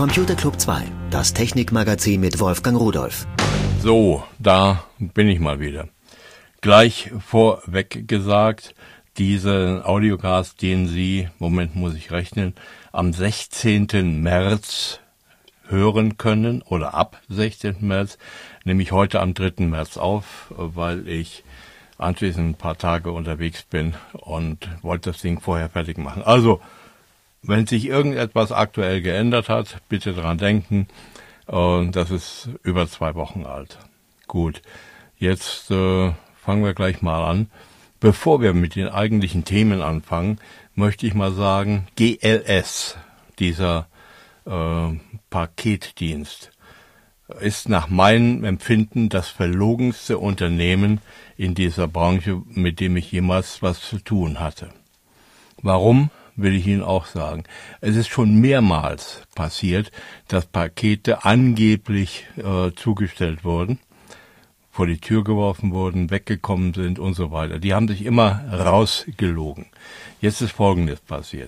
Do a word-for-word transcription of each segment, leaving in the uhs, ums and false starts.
Computer Club zwei, das Technikmagazin mit Wolfgang Rudolph. So, da bin ich mal wieder. Gleich vorweg gesagt, diesen Audiocast, den Sie, Moment muss ich rechnen, am sechzehnten März hören können oder ab sechzehnten März, nehme ich heute am dritten März auf, weil ich anschließend ein paar Tage unterwegs bin und wollte das Ding vorher fertig machen. Also, wenn sich irgendetwas aktuell geändert hat, bitte dran denken, äh, das ist über zwei Wochen alt. Gut, jetzt äh, fangen wir gleich mal an. Bevor wir mit den eigentlichen Themen anfangen, möchte ich mal sagen, G L S, dieser äh, Paketdienst, ist nach meinem Empfinden das verlogenste Unternehmen in dieser Branche, mit dem ich jemals was zu tun hatte. Warum, will ich Ihnen auch sagen. Es ist schon mehrmals passiert, dass Pakete angeblich äh, zugestellt wurden, vor die Tür geworfen wurden, weggekommen sind und so weiter. Die haben sich immer rausgelogen. Jetzt ist Folgendes passiert.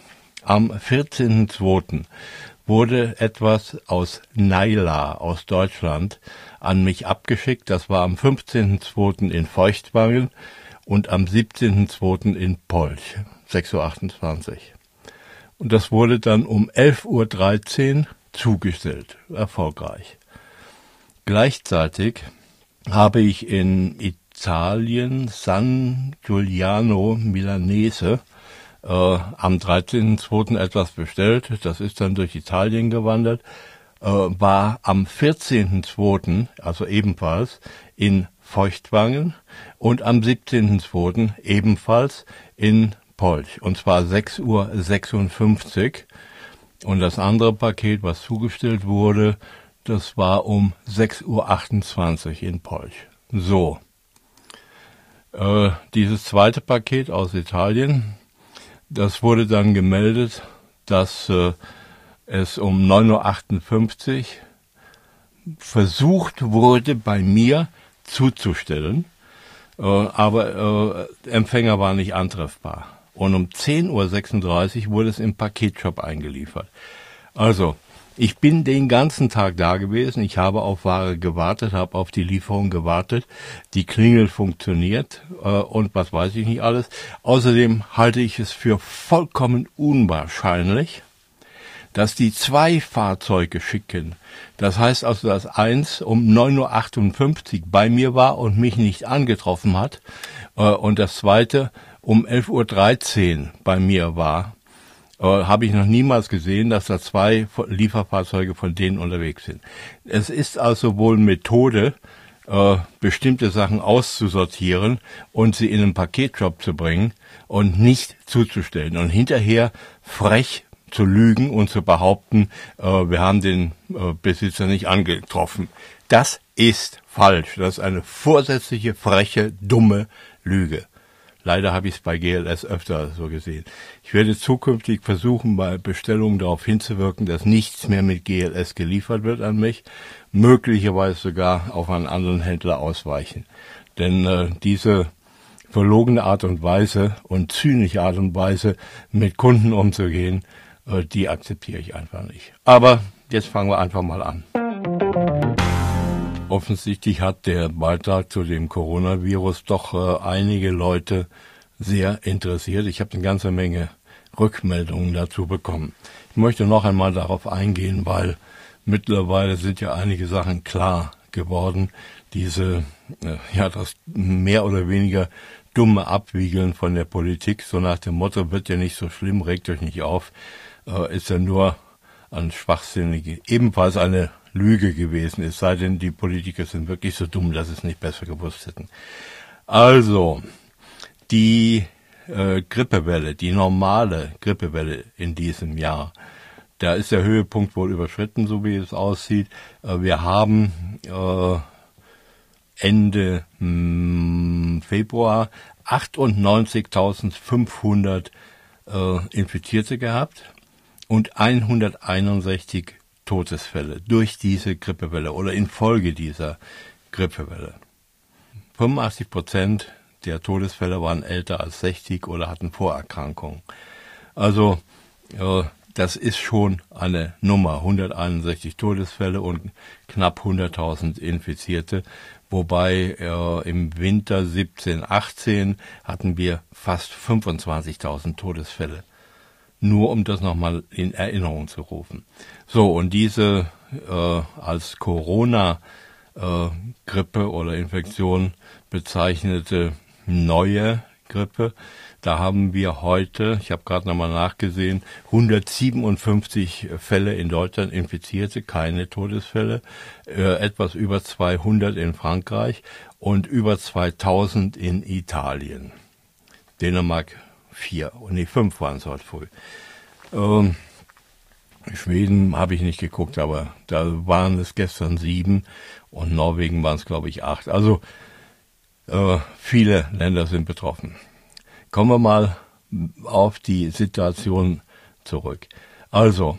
Am vierzehnten zweiten wurde etwas aus Naila, aus Deutschland, an mich abgeschickt. Das war am fünfzehnten zweiten in Feuchtwangen und am siebzehnten zweiten in Polch, sechs Uhr achtundzwanzig. Und das wurde dann um elf Uhr dreizehn zugestellt, erfolgreich. Gleichzeitig habe ich in Italien San Giuliano Milanese äh, am dreizehnten zweiten etwas bestellt. Das ist dann durch Italien gewandert, äh, war am vierzehnten zweiten, also ebenfalls, in Feuchtwangen und am siebzehnten zweiten ebenfalls in Polch, und zwar sechs Uhr sechsundfünfzig. Und das andere Paket, was zugestellt wurde, das war um sechs Uhr achtundzwanzig in Polch. So, äh, dieses zweite Paket aus Italien, das wurde dann gemeldet, dass äh, es um neun Uhr achtundfünfzig versucht wurde, bei mir zuzustellen, äh, aber äh, Empfänger war nicht antreffbar. Und um zehn Uhr sechsunddreißig wurde es im Paketshop eingeliefert. Also, ich bin den ganzen Tag da gewesen, ich habe auf Ware gewartet, habe auf die Lieferung gewartet, die Klingel funktioniert äh, und was weiß ich nicht alles. Außerdem halte ich es für vollkommen unwahrscheinlich, dass die zwei Fahrzeuge schicken. Das heißt also, dass eins um neun Uhr achtundfünfzig bei mir war und mich nicht angetroffen hat äh, und das zweite um elf Uhr dreizehn bei mir war. Äh, habe ich noch niemals gesehen, dass da zwei Lieferfahrzeuge von denen unterwegs sind. Es ist also wohl Methode, äh, bestimmte Sachen auszusortieren und sie in einen Paketshop zu bringen und nicht zuzustellen. Und hinterher frech zu lügen und zu behaupten, äh, wir haben den äh, Besitzer nicht angetroffen. Das ist falsch. Das ist eine vorsätzliche, freche, dumme Lüge. Leider habe ich es bei G L S öfter so gesehen. Ich werde zukünftig versuchen, bei Bestellungen darauf hinzuwirken, dass nichts mehr mit G L S geliefert wird an mich, möglicherweise sogar auf einen anderen Händler ausweichen. Denn äh, diese verlogene Art und Weise und zynische Art und Weise, mit Kunden umzugehen, äh, die akzeptiere ich einfach nicht. Aber jetzt fangen wir einfach mal an. Offensichtlich hat der Beitrag zu dem Coronavirus doch äh, einige Leute sehr interessiert. Ich habe eine ganze Menge Rückmeldungen dazu bekommen. Ich möchte noch einmal darauf eingehen, weil mittlerweile sind ja einige Sachen klar geworden. Diese, äh, ja, das mehr oder weniger dumme Abwiegeln von der Politik, so nach dem Motto, wird ja nicht so schlimm, regt euch nicht auf, äh, ist ja nur ein schwachsinnige, ebenfalls eine Lüge gewesen, es sei denn, die Politiker sind wirklich so dumm, dass sie es nicht besser gewusst hätten. Also, die äh, Grippewelle, die normale Grippewelle in diesem Jahr, da ist der Höhepunkt wohl überschritten, so wie es aussieht. Äh, wir haben äh, Ende mh, Februar achtundneunzigtausendfünfhundert äh, Infizierte gehabt und hunderteinundsechzig Todesfälle durch diese Grippewelle oder infolge dieser Grippewelle. fünfundachtzig Prozent der Todesfälle waren älter als sechzig oder hatten Vorerkrankungen. Also äh, das ist schon eine Nummer. hunderteinundsechzig Todesfälle und knapp hunderttausend Infizierte. Wobei äh, im Winter siebzehn, achtzehn hatten wir fast fünfundzwanzigtausend Todesfälle. Nur um das nochmal in Erinnerung zu rufen. So, und diese äh, als Corona-Grippe äh, oder Infektion bezeichnete neue Grippe, da haben wir heute, ich habe gerade nochmal nachgesehen, hundertsiebenundfünfzig Fälle in Deutschland, Infizierte, keine Todesfälle, äh, etwas über zweihundert in Frankreich und über zweitausend in Italien. Dänemark vier, nee, fünf waren es heute früh. Ähm, Schweden habe ich nicht geguckt, aber da waren es gestern sieben und Norwegen waren es, glaube ich, acht. Also äh, viele Länder sind betroffen. Kommen wir mal auf die Situation zurück. Also,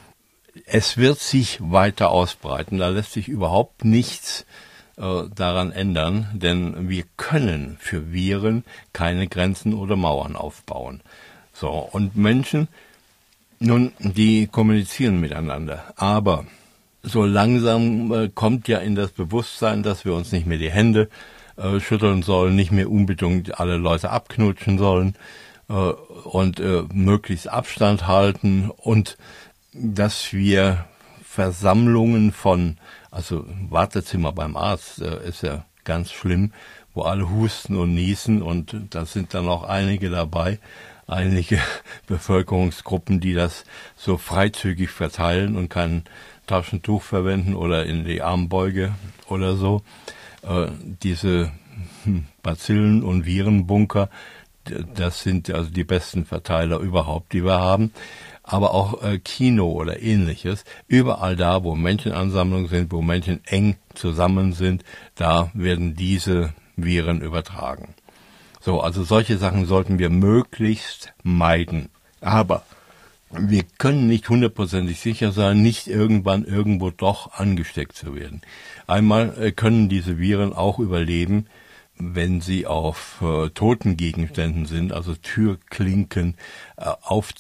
es wird sich weiter ausbreiten, da lässt sich überhaupt nichts äh, daran ändern, denn wir können für Viren keine Grenzen oder Mauern aufbauen. So, und Menschen, nun, die kommunizieren miteinander, aber so langsam äh, kommt ja in das Bewusstsein, dass wir uns nicht mehr die Hände äh, schütteln sollen, nicht mehr unbedingt alle Leute abknutschen sollen äh, und äh, möglichst Abstand halten und dass wir Versammlungen von, also Wartezimmer beim Arzt äh, ist ja ganz schlimm, wo alle husten und niesen und da sind dann auch einige dabei, einige Bevölkerungsgruppen, die das so freizügig verteilen und kein Taschentuch verwenden oder in die Armbeuge oder so. Äh, diese Bazillen- und Virenbunker, das sind also die besten Verteiler überhaupt, die wir haben. Aber auch äh, Kino oder Ähnliches, überall da, wo Menschenansammlungen sind, wo Menschen eng zusammen sind, da werden diese Viren übertragen. So, also solche Sachen sollten wir möglichst meiden. Aber wir können nicht hundertprozentig sicher sein, nicht irgendwann irgendwo doch angesteckt zu werden. Einmal äh, können diese Viren auch überleben, wenn sie auf äh, toten Gegenständen sind, also Türklinken, äh,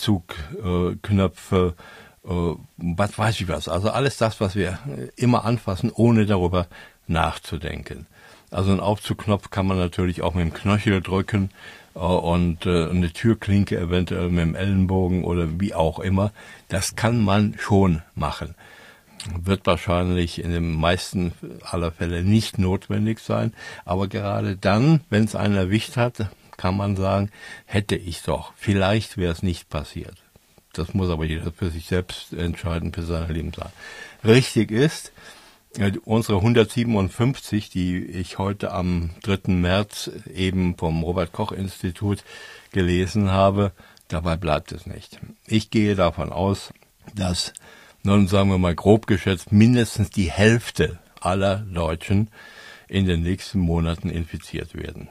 Aufzugknöpfe, äh, äh, was weiß ich was. Also alles das, was wir immer anfassen, ohne darüber nachzudenken. Also einen Aufzugknopf kann man natürlich auch mit dem Knöchel drücken äh, und äh, eine Türklinke eventuell mit dem Ellenbogen oder wie auch immer. Das kann man schon machen. Wird wahrscheinlich in den meisten aller Fälle nicht notwendig sein. Aber gerade dann, wenn es einen erwischt hat, kann man sagen, hätte ich doch. Vielleicht wäre es nicht passiert. Das muss aber jeder für sich selbst entscheiden, für seine Lebenslage. Richtig ist, unsere hundertsiebenundfünfzig, die ich heute am dritten März eben vom Robert-Koch-Institut gelesen habe, dabei bleibt es nicht. Ich gehe davon aus, dass, nun sagen wir mal grob geschätzt, mindestens die Hälfte aller Deutschen in den nächsten Monaten infiziert werden.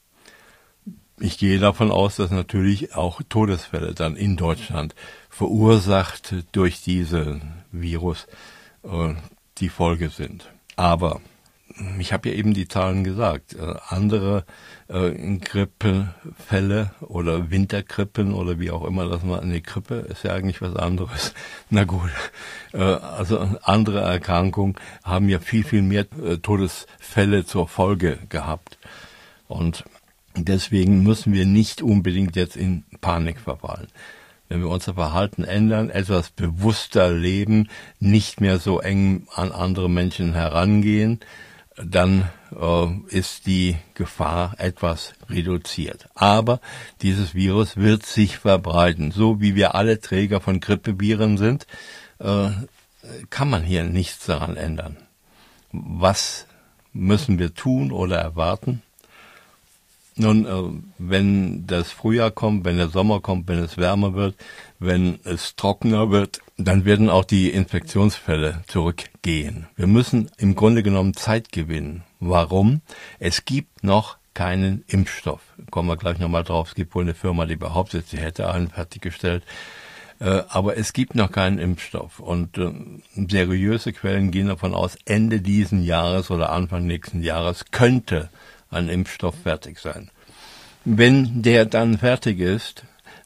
Ich gehe davon aus, dass natürlich auch Todesfälle dann in Deutschland verursacht durch diesen Virus äh, die Folge sind. Aber ich habe ja eben die Zahlen gesagt. Äh, andere äh, Grippefälle oder Wintergrippen oder wie auch immer das mal, eine Grippe ist ja eigentlich was anderes. Na gut, äh, also andere Erkrankungen haben ja viel, viel mehr äh, Todesfälle zur Folge gehabt. Und deswegen müssen wir nicht unbedingt jetzt in Panik verfallen. Wenn wir unser Verhalten ändern, etwas bewusster leben, nicht mehr so eng an andere Menschen herangehen, dann äh, ist die Gefahr etwas reduziert. Aber dieses Virus wird sich verbreiten. So wie wir alle Träger von Grippeviren sind, äh, kann man hier nichts daran ändern. Was müssen wir tun oder erwarten? Nun, äh, wenn das Frühjahr kommt, wenn der Sommer kommt, wenn es wärmer wird, wenn es trockener wird, dann werden auch die Infektionsfälle zurückgehen. Wir müssen im Grunde genommen Zeit gewinnen. Warum? Es gibt noch keinen Impfstoff. Kommen wir gleich nochmal drauf. Es gibt wohl eine Firma, die behauptet, sie hätte einen fertiggestellt. Äh, aber es gibt noch keinen Impfstoff. Und äh, seriöse Quellen gehen davon aus, Ende diesen Jahres oder Anfang nächsten Jahres könnte ein Impfstoff fertig sein. Wenn der dann fertig ist,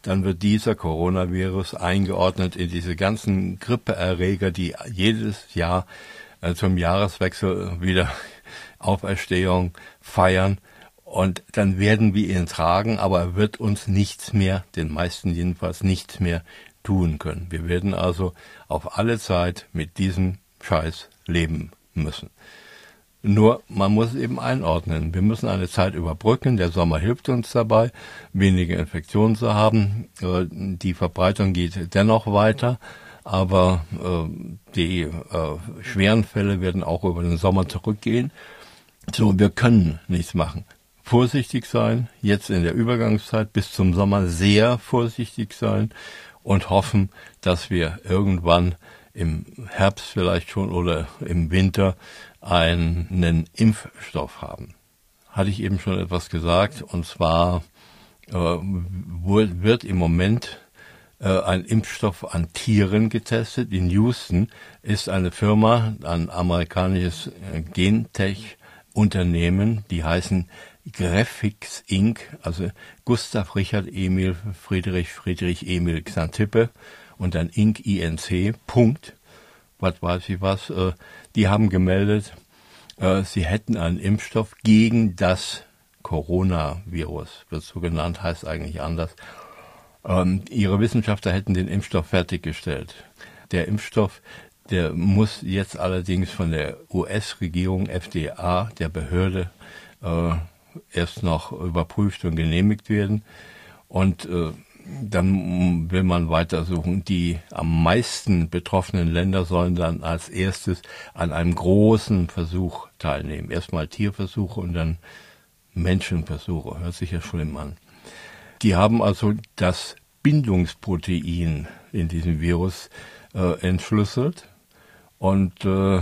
dann wird dieser Coronavirus eingeordnet in diese ganzen Grippeerreger, die jedes Jahr äh, zum Jahreswechsel wieder Auferstehung feiern. Und dann werden wir ihn tragen, aber er wird uns nichts mehr, den meisten jedenfalls nichts mehr tun können. Wir werden also auf alle Zeit mit diesem Scheiß leben müssen. Nur, man muss es eben einordnen. Wir müssen eine Zeit überbrücken. Der Sommer hilft uns dabei, weniger Infektionen zu haben. Die Verbreitung geht dennoch weiter, aber die schweren Fälle werden auch über den Sommer zurückgehen. So, wir können nichts machen. Vorsichtig sein, jetzt in der Übergangszeit bis zum Sommer sehr vorsichtig sein und hoffen, dass wir irgendwann im Herbst vielleicht schon oder im Winter einen Impfstoff haben. Hatte ich eben schon etwas gesagt, und zwar äh, wird im Moment äh, ein Impfstoff an Tieren getestet. In Houston ist eine Firma, ein amerikanisches äh, Gentech-Unternehmen, die heißen Graphics Incorporated, also Gustav Richard Emil Friedrich Friedrich Emil Xantippe und dann Inc, I N C, Punkt, was weiß ich was, äh, die haben gemeldet, äh, sie hätten einen Impfstoff gegen das Coronavirus, wird so genannt, heißt eigentlich anders. Ähm, ihre Wissenschaftler hätten den Impfstoff fertiggestellt. Der Impfstoff, der muss jetzt allerdings von der U S-Regierung, F D A, der Behörde, äh, erst noch überprüft und genehmigt werden. Und äh, dann will man weitersuchen. Die am meisten betroffenen Länder sollen dann als erstes an einem großen Versuch teilnehmen. Erstmal Tierversuche und dann Menschenversuche. Hört sich ja schlimm an. Die haben also das Bindungsprotein in diesem Virus äh, entschlüsselt und äh,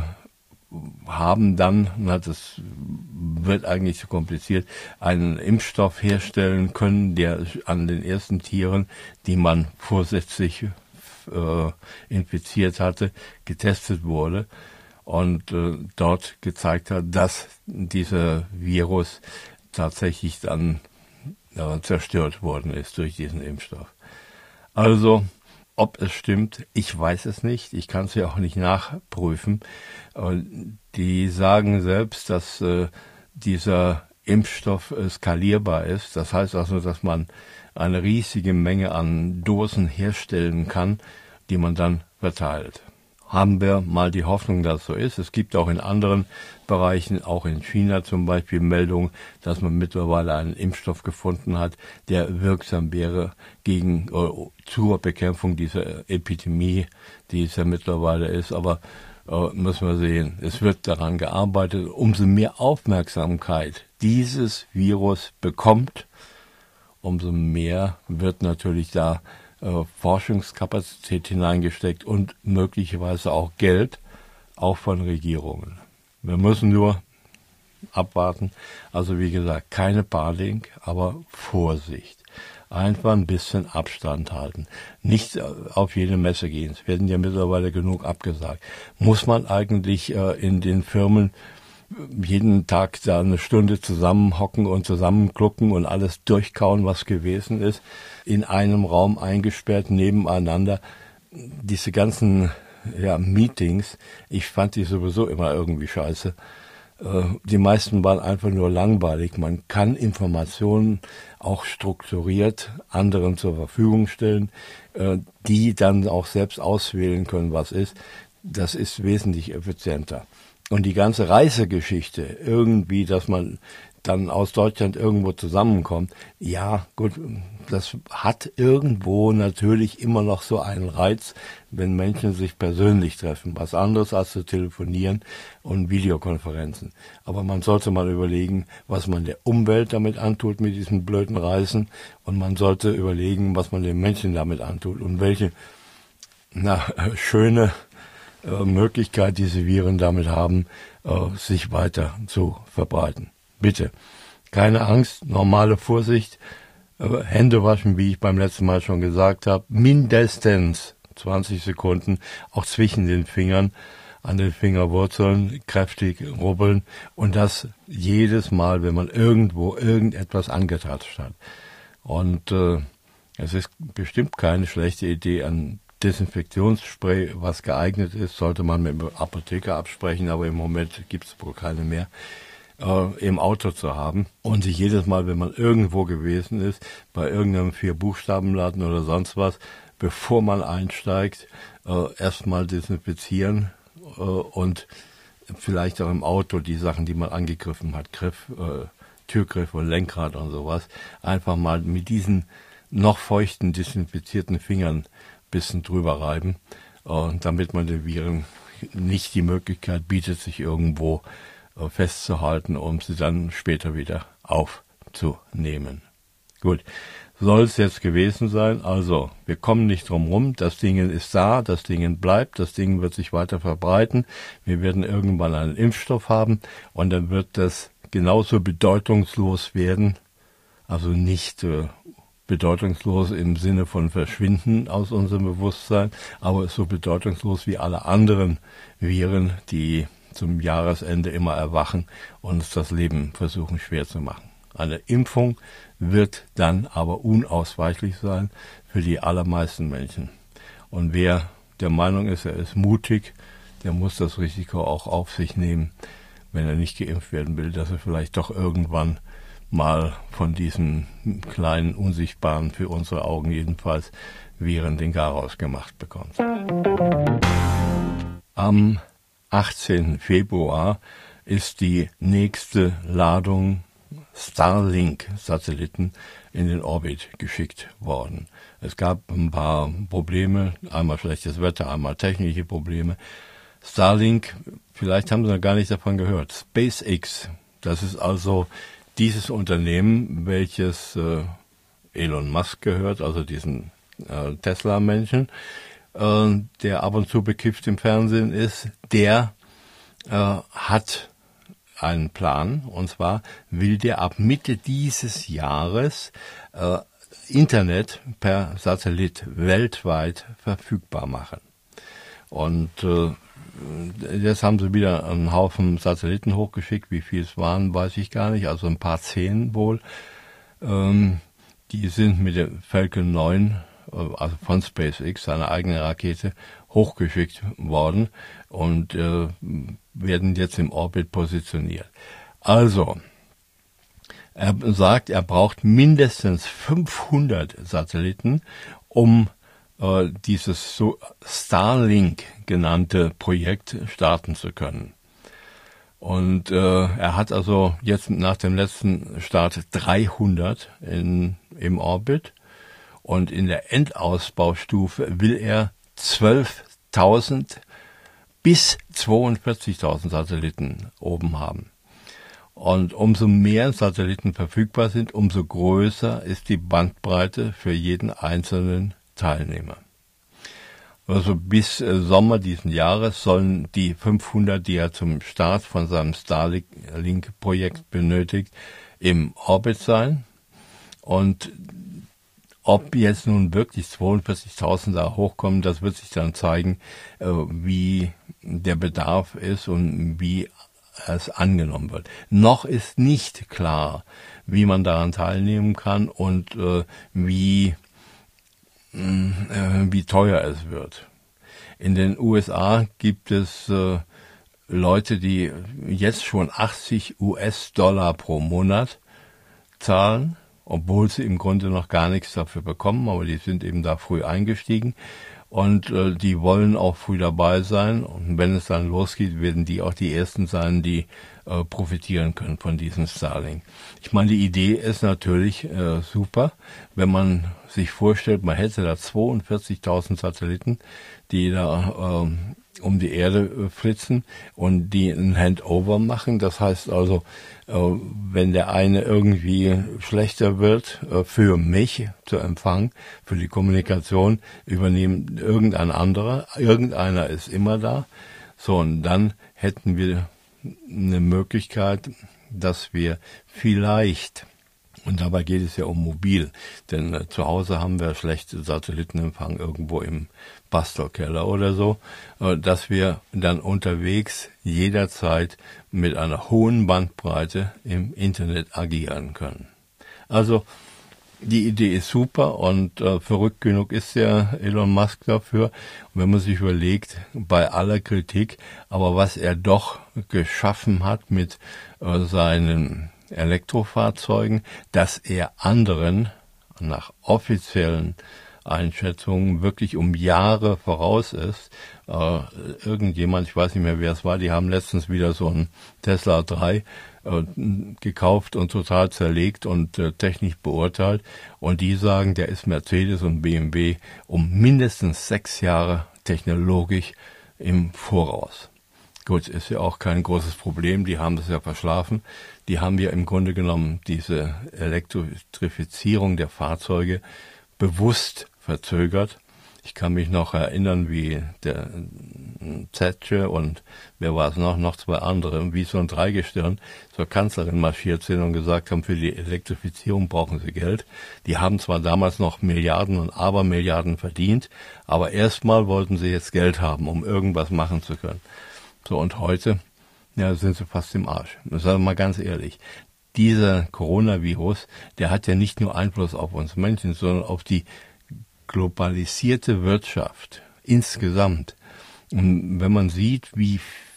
haben dann, na, das wird eigentlich zu kompliziert, einen Impfstoff herstellen können, der an den ersten Tieren, die man vorsätzlich äh, infiziert hatte, getestet wurde und äh, dort gezeigt hat, dass dieser Virus tatsächlich dann äh, zerstört worden ist durch diesen Impfstoff. Also, ob es stimmt, ich weiß es nicht. Ich kann es ja auch nicht nachprüfen. Und die sagen selbst, dass äh, dieser Impfstoff äh, skalierbar ist. Das heißt also, dass man eine riesige Menge an Dosen herstellen kann, die man dann verteilt. Haben wir mal die Hoffnung, dass es so ist. Es gibt auch in anderen Bereichen, auch in China zum Beispiel, Meldungen, dass man mittlerweile einen Impfstoff gefunden hat, der wirksam wäre gegen äh, zur Bekämpfung dieser Epidemie, die es ja mittlerweile ist. Aber äh, müssen wir sehen, es wird daran gearbeitet. Umso mehr Aufmerksamkeit dieses Virus bekommt, umso mehr wird natürlich da Forschungskapazität hineingesteckt und möglicherweise auch Geld, auch von Regierungen. Wir müssen nur abwarten. Also wie gesagt, keine Panik, aber Vorsicht. Einfach ein bisschen Abstand halten. Nicht auf jede Messe gehen. Es werden ja mittlerweile genug abgesagt. Muss man eigentlich äh, in den Firmen jeden Tag da eine Stunde zusammenhocken und zusammenklucken und alles durchkauen, was gewesen ist, in einem Raum eingesperrt, nebeneinander. Diese ganzen ja, Meetings, ich fand die sowieso immer irgendwie scheiße. Äh, die meisten waren einfach nur langweilig. Man kann Informationen auch strukturiert anderen zur Verfügung stellen, äh, die dann auch selbst auswählen können, was ist. Das ist wesentlich effizienter. Und die ganze Reisegeschichte, irgendwie, dass man dann aus Deutschland irgendwo zusammenkommt, ja, gut, das hat irgendwo natürlich immer noch so einen Reiz, wenn Menschen sich persönlich treffen. Was anderes als zu telefonieren und Videokonferenzen. Aber man sollte mal überlegen, was man der Umwelt damit antut mit diesen blöden Reisen. Und man sollte überlegen, was man den Menschen damit antut und welche na, schöne Möglichkeit diese Viren damit haben, sich weiter zu verbreiten. Bitte, keine Angst, normale Vorsicht, Hände waschen, wie ich beim letzten Mal schon gesagt habe, mindestens zwanzig Sekunden, auch zwischen den Fingern, an den Fingerwurzeln kräftig rubbeln und das jedes Mal, wenn man irgendwo irgendetwas angetatscht hat. Und äh, Es ist bestimmt keine schlechte Idee, ein Desinfektionsspray, was geeignet ist, sollte man mit dem Apotheker absprechen, aber im Moment gibt es wohl keine mehr, äh, im Auto zu haben und sich jedes Mal, wenn man irgendwo gewesen ist, bei irgendeinem Vier-Buchstaben-Laden oder sonst was, bevor man einsteigt, äh, erstmal desinfizieren äh, und vielleicht auch im Auto die Sachen, die man angegriffen hat, Griff, äh, Türgriff und Lenkrad und sowas, einfach mal mit diesen noch feuchten, desinfizierten Fingern ein bisschen drüber reiben, äh, damit man den Viren nicht die Möglichkeit bietet, sich irgendwo äh, festzuhalten, um sie dann später wieder aufzunehmen. Gut, soll es jetzt gewesen sein. Also, wir kommen nicht drum rum. Das Ding ist da, das Ding bleibt, das Ding wird sich weiter verbreiten. Wir werden irgendwann einen Impfstoff haben und dann wird das genauso bedeutungslos werden, also nicht äh, bedeutungslos im Sinne von verschwinden aus unserem Bewusstsein, aber so bedeutungslos wie alle anderen Viren, die zum Jahresende immer erwachen und uns das Leben versuchen schwer zu machen. Eine Impfung wird dann aber unausweichlich sein für die allermeisten Menschen. Und wer der Meinung ist, er ist mutig, der muss das Risiko auch auf sich nehmen, wenn er nicht geimpft werden will, dass er vielleicht doch irgendwann mal von diesen kleinen, unsichtbaren, für unsere Augen jedenfalls, Viren den Garaus gemacht bekommt. Am achtzehnten Februar ist die nächste Ladung Starlink-Satelliten in den Orbit geschickt worden. Es gab ein paar Probleme, einmal schlechtes Wetter, einmal technische Probleme. Starlink, vielleicht haben Sie noch gar nicht davon gehört, SpaceX, das ist also dieses Unternehmen, welches äh, Elon Musk gehört, also diesen äh, Tesla-Menschen, äh, der ab und zu bekifft im Fernsehen ist, der äh, hat einen Plan, und zwar will der ab Mitte dieses Jahres äh, Internet per Satellit weltweit verfügbar machen. Und äh, jetzt haben sie wieder einen Haufen Satelliten hochgeschickt, wie viel es waren, weiß ich gar nicht, also ein paar zehn wohl. Ähm, die sind mit der Falcon neun, also von SpaceX, seiner eigenen Rakete, hochgeschickt worden und äh, werden jetzt im Orbit positioniert. Also, er sagt, er braucht mindestens fünfhundert Satelliten, um äh, dieses so Starlink genannte Projekt starten zu können. Und äh, er hat also jetzt nach dem letzten Start dreihundert in, im Orbit und in der Endausbaustufe will er zwölftausend bis zweiundvierzigtausend Satelliten oben haben. Und umso mehr Satelliten verfügbar sind, umso größer ist die Bandbreite für jeden einzelnen Teilnehmer. Also bis äh, Sommer diesen Jahres sollen die fünfhundert, die er zum Start von seinem Starlink-Projekt benötigt, im Orbit sein. Und ob jetzt nun wirklich zweiundvierzigtausend da hochkommen, das wird sich dann zeigen, äh, wie der Bedarf ist und wie es angenommen wird. Noch ist nicht klar, wie man daran teilnehmen kann und äh, wie äh, wie teuer es wird. In den U S A gibt es äh, Leute, die jetzt schon achtzig US-Dollar pro Monat zahlen, obwohl sie im Grunde noch gar nichts dafür bekommen, aber die sind eben da früh eingestiegen und äh, die wollen auch früh dabei sein und wenn es dann losgeht, werden die auch die Ersten sein, die äh, profitieren können von diesem Starlink. Ich meine, die Idee ist natürlich äh, super, wenn man sich vorstellt, man hätte da zweiundvierzigtausend Satelliten, die da äh, um die Erde äh, flitzen und die ein Handover machen. Das heißt also, äh, wenn der eine irgendwie schlechter wird äh, für mich zu empfangen, für die Kommunikation, übernehmen irgendein anderer. Irgendeiner ist immer da. So, und dann hätten wir eine Möglichkeit, dass wir vielleicht, und dabei geht es ja um mobil, denn äh, zu Hause haben wir schlechte Satellitenempfang irgendwo im Bastelkeller oder so, äh, dass wir dann unterwegs jederzeit mit einer hohen Bandbreite im Internet agieren können. Also die Idee ist super und äh, verrückt genug ist der Elon Musk dafür. Und wenn man sich überlegt, bei aller Kritik, aber was er doch geschaffen hat mit äh, seinen Elektrofahrzeugen, dass er anderen nach offiziellen Einschätzungen wirklich um Jahre voraus ist. Äh, irgendjemand, ich weiß nicht mehr, wer es war, die haben letztens wieder so einen Tesla drei äh, gekauft und total zerlegt und äh, technisch beurteilt. Und die sagen, der ist Mercedes und B M W um mindestens sechs Jahre technologisch im Voraus. Gut, ist ja auch kein großes Problem, die haben das ja verschlafen. Die haben ja im Grunde genommen diese Elektrifizierung der Fahrzeuge bewusst verzögert. Ich kann mich noch erinnern, wie der Thatcher und wer war es noch, noch zwei andere, wie so ein Dreigestirn zur Kanzlerin marschiert sind und gesagt haben, für die Elektrifizierung brauchen sie Geld. Die haben zwar damals noch Milliarden und Abermilliarden verdient, aber erstmal wollten sie jetzt Geld haben, um irgendwas machen zu können. So, und heute, ja, sind sie fast im Arsch. Sagen wir mal ganz ehrlich. Dieser Coronavirus, der hat ja nicht nur Einfluss auf uns Menschen, sondern auf die globalisierte Wirtschaft insgesamt. Und wenn man sieht, wie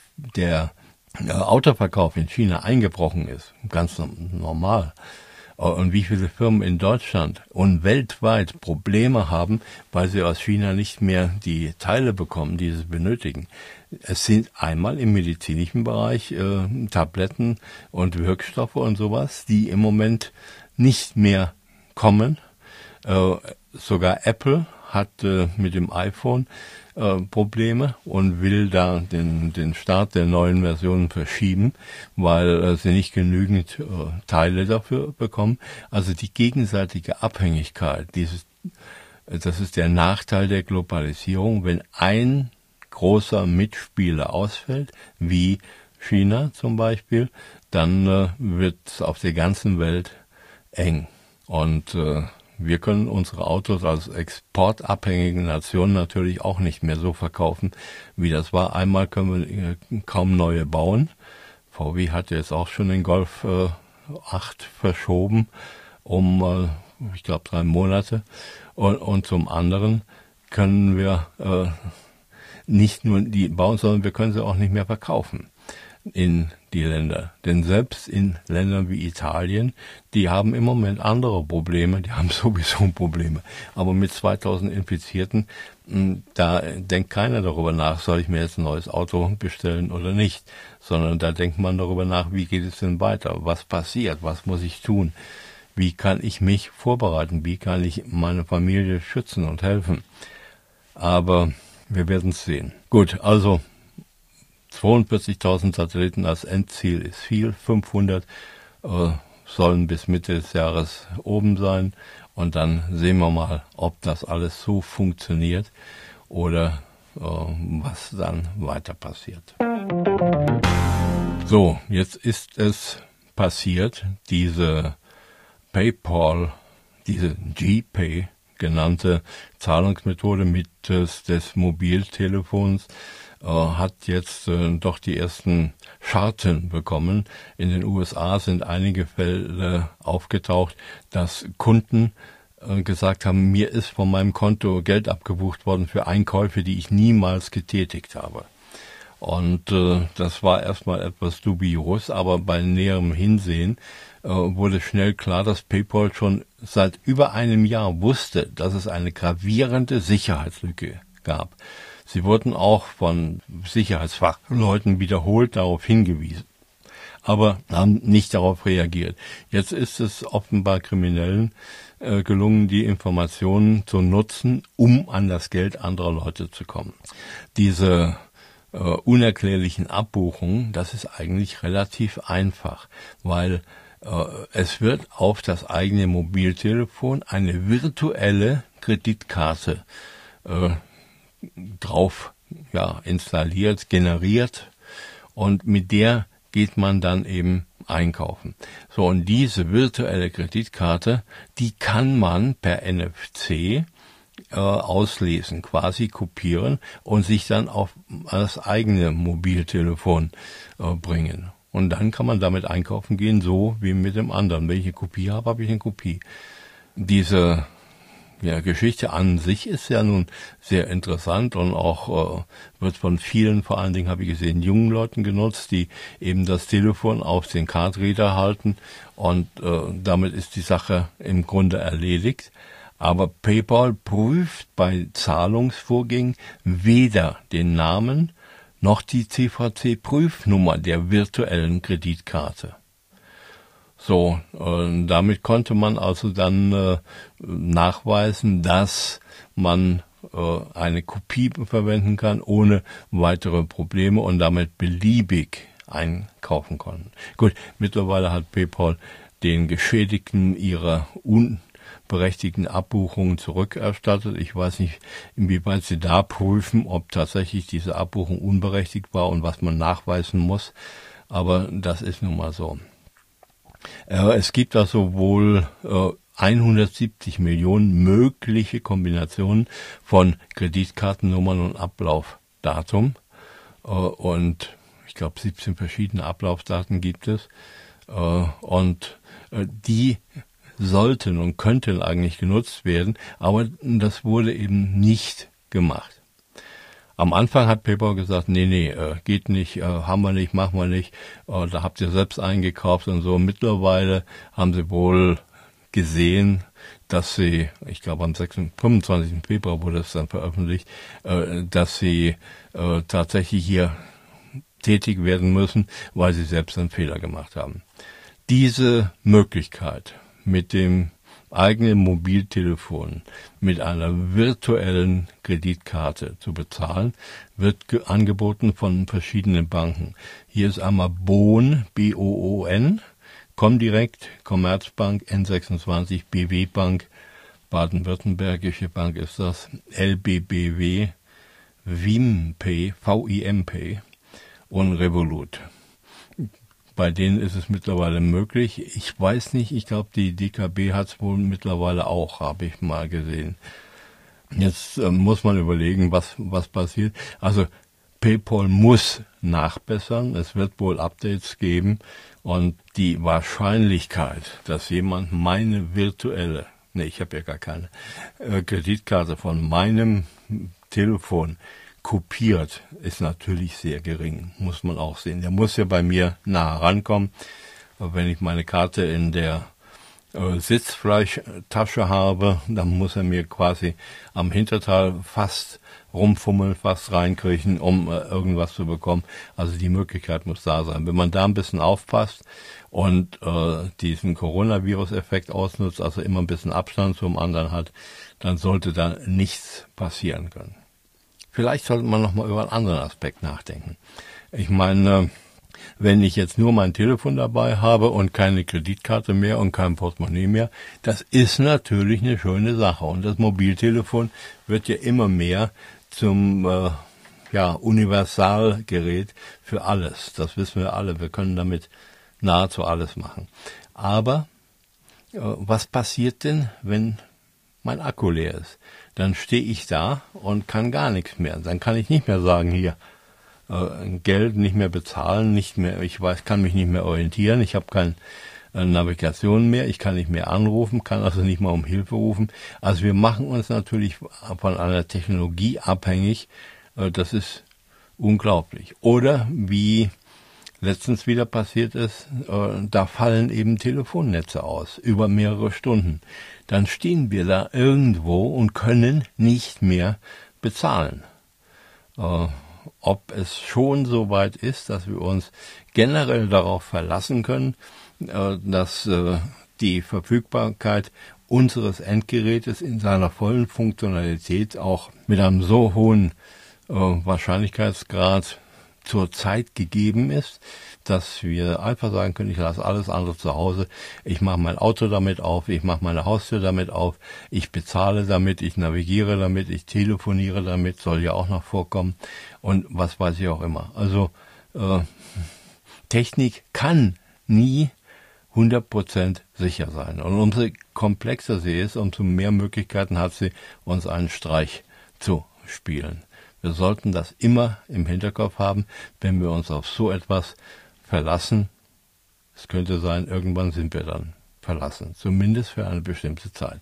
der Autoverkauf in China eingebrochen ist, ganz normal, und wie viele Firmen in Deutschland und weltweit Probleme haben, weil sie aus China nicht mehr die Teile bekommen, die sie benötigen. Es sind einmal im medizinischen Bereich äh, Tabletten und Wirkstoffe und sowas, die im Moment nicht mehr kommen. Äh, sogar Apple hat äh, mit dem iPhone äh, Probleme und will da den, den Start der neuen Versionen verschieben, weil äh, sie nicht genügend äh, Teile dafür bekommen. Also die gegenseitige Abhängigkeit, dieses, das ist der Nachteil der Globalisierung, wenn ein großer Mitspieler ausfällt, wie China zum Beispiel, dann äh, wird es auf der ganzen Welt eng. Und äh, wir können unsere Autos als exportabhängige Nation natürlich auch nicht mehr so verkaufen, wie das war. Einmal können wir äh, kaum neue bauen. V W hat jetzt auch schon den Golf äh, acht verschoben um, äh, ich glaube, drei Monate. Und, und zum anderen können wir äh, nicht nur die bauen, sondern wir können sie auch nicht mehr verkaufen in die Länder. Denn selbst in Ländern wie Italien, die haben im Moment andere Probleme, die haben sowieso Probleme. Aber mit zweitausend Infizierten, da denkt keiner darüber nach, soll ich mir jetzt ein neues Auto bestellen oder nicht, sondern da denkt man darüber nach, wie geht es denn weiter, was passiert, was muss ich tun, wie kann ich mich vorbereiten, wie kann ich meine Familie schützen und helfen. Aber wir werden es sehen. Gut, also zweiundvierzigtausend Satelliten als Endziel ist viel. fünfhundert äh, sollen bis Mitte des Jahres oben sein. Und dann sehen wir mal, ob das alles so funktioniert oder äh, was dann weiter passiert. So, jetzt ist es passiert, diese PayPal, diese G-Pay genannte Zahlungsmethode mittels des Mobiltelefons äh, hat jetzt äh, doch die ersten Scharten bekommen. In den U S A sind einige Fälle aufgetaucht, dass Kunden äh, gesagt haben, mir ist von meinem Konto Geld abgebucht worden für Einkäufe, die ich niemals getätigt habe. Und äh, das war erstmal etwas dubios, aber bei näherem Hinsehen äh, wurde schnell klar, dass PayPal schon seit über einem Jahr wusste, dass es eine gravierende Sicherheitslücke gab. Sie wurden auch von Sicherheitsfachleuten wiederholt darauf hingewiesen, aber haben nicht darauf reagiert. Jetzt ist es offenbar Kriminellen äh, gelungen, die Informationen zu nutzen, um an das Geld anderer Leute zu kommen. Diese äh, unerklärlichen Abbuchungen, das ist eigentlich relativ einfach, weil äh, es wird auf das eigene Mobiltelefon eine virtuelle Kreditkarte äh, drauf ja, installiert, generiert und mit der geht man dann eben einkaufen. So, und diese virtuelle Kreditkarte, die kann man per N F C äh, auslesen, quasi kopieren und sich dann auf das eigene Mobiltelefon äh, bringen. Und dann kann man damit einkaufen gehen, so wie mit dem anderen. Wenn ich eine Kopie habe, habe ich eine Kopie. diese ja, Geschichte an sich ist ja nun sehr interessant und auch äh, wird von vielen, vor allen Dingen habe ich gesehen, jungen Leuten genutzt, die eben das Telefon auf den Cardreader halten und äh, damit ist die Sache im Grunde erledigt. Aber PayPal prüft bei Zahlungsvorgängen weder den Namen noch die C V C-Prüfnummer der virtuellen Kreditkarte. So, äh, damit konnte man also dann äh, nachweisen, dass man äh, eine Kopie verwenden kann ohne weitere Probleme und damit beliebig einkaufen konnten. Gut, mittlerweile hat PayPal den Geschädigten ihre unberechtigten Abbuchungen zurückerstattet. Ich weiß nicht, inwieweit sie da prüfen, ob tatsächlich diese Abbuchung unberechtigt war und was man nachweisen muss, aber das ist nun mal so. Es gibt also wohl äh, hundertsiebzig Millionen mögliche Kombinationen von Kreditkartennummern und Ablaufdatum. Äh, und ich glaube, siebzehn verschiedene Ablaufdaten gibt es. Äh, und äh, die sollten und könnten eigentlich genutzt werden, aber das wurde eben nicht gemacht. Am Anfang hat PayPal gesagt, nee, nee, äh, geht nicht, äh, haben wir nicht, machen wir nicht, äh, da habt ihr selbst eingekauft und so. Mittlerweile haben sie wohl gesehen, dass sie, ich glaube am fünfundzwanzigsten Februar wurde es dann veröffentlicht, äh, dass sie äh, tatsächlich hier tätig werden müssen, weil sie selbst einen Fehler gemacht haben. Diese Möglichkeit mit dem eigenen Mobiltelefon mit einer virtuellen Kreditkarte zu bezahlen, wird ge- angeboten von verschiedenen Banken. Hier ist einmal Boon, B O O N, Comdirect, Commerzbank, N sechsundzwanzig, B W Bank, Baden-Württembergische Bank ist das, L B B W, Vimpay, V I M Pay und Revolut. Bei denen ist es mittlerweile möglich. Ich weiß nicht, ich glaube, die D K B hat es wohl mittlerweile auch, habe ich mal gesehen. Jetzt äh, muss man überlegen, was was passiert. Also PayPal muss nachbessern. Es wird wohl Updates geben. Und die Wahrscheinlichkeit, dass jemand meine virtuelle, nee, ich habe ja gar keine, äh, Kreditkarte von meinem Telefon kopiert, ist natürlich sehr gering, muss man auch sehen. Der muss ja bei mir nah rankommen. Wenn ich meine Karte in der äh, Sitzfleischtasche habe, dann muss er mir quasi am Hinterteil fast rumfummeln, fast reinkriechen, um äh, irgendwas zu bekommen. Also die Möglichkeit muss da sein. Wenn man da ein bisschen aufpasst und äh, diesen Coronavirus-Effekt ausnutzt, also immer ein bisschen Abstand zum anderen hat, dann sollte da nichts passieren können. Vielleicht sollte man noch mal über einen anderen Aspekt nachdenken. Ich meine, wenn ich jetzt nur mein Telefon dabei habe und keine Kreditkarte mehr und kein Portemonnaie mehr, das ist natürlich eine schöne Sache. Und das Mobiltelefon wird ja immer mehr zum äh, ja, Universalgerät für alles. Das wissen wir alle. Wir können damit nahezu alles machen. Aber äh, was passiert denn, wenn mein Akku leer ist? Dann stehe ich da und kann gar nichts mehr. Dann kann ich nicht mehr sagen, hier, äh, Geld nicht mehr bezahlen, nicht mehr, ich weiß, kann mich nicht mehr orientieren, ich habe keine äh, Navigation mehr, ich kann nicht mehr anrufen, kann also nicht mal um Hilfe rufen. Also wir machen uns natürlich von einer Technologie abhängig, äh, das ist unglaublich. Oder wie letztens wieder passiert ist, äh, da fallen eben Telefonnetze aus, über mehrere Stunden. Dann stehen wir da irgendwo und können nicht mehr bezahlen. Äh, ob es schon so weit ist, dass wir uns generell darauf verlassen können, äh, dass äh, die Verfügbarkeit unseres Endgerätes in seiner vollen Funktionalität auch mit einem so hohen äh, Wahrscheinlichkeitsgrad zur Zeit gegeben ist, dass wir einfach sagen können, ich lasse alles andere zu Hause, ich mache mein Auto damit auf, ich mache meine Haustür damit auf, ich bezahle damit, ich navigiere damit, ich telefoniere damit, soll ja auch noch vorkommen und was weiß ich auch immer. Also äh, Technik kann nie hundert Prozent sicher sein. Und umso komplexer sie ist, umso mehr Möglichkeiten hat sie, uns einen Streich zu spielen. Wir sollten das immer im Hinterkopf haben, wenn wir uns auf so etwas verlassen. Es könnte sein, irgendwann sind wir dann verlassen, zumindest für eine bestimmte Zeit.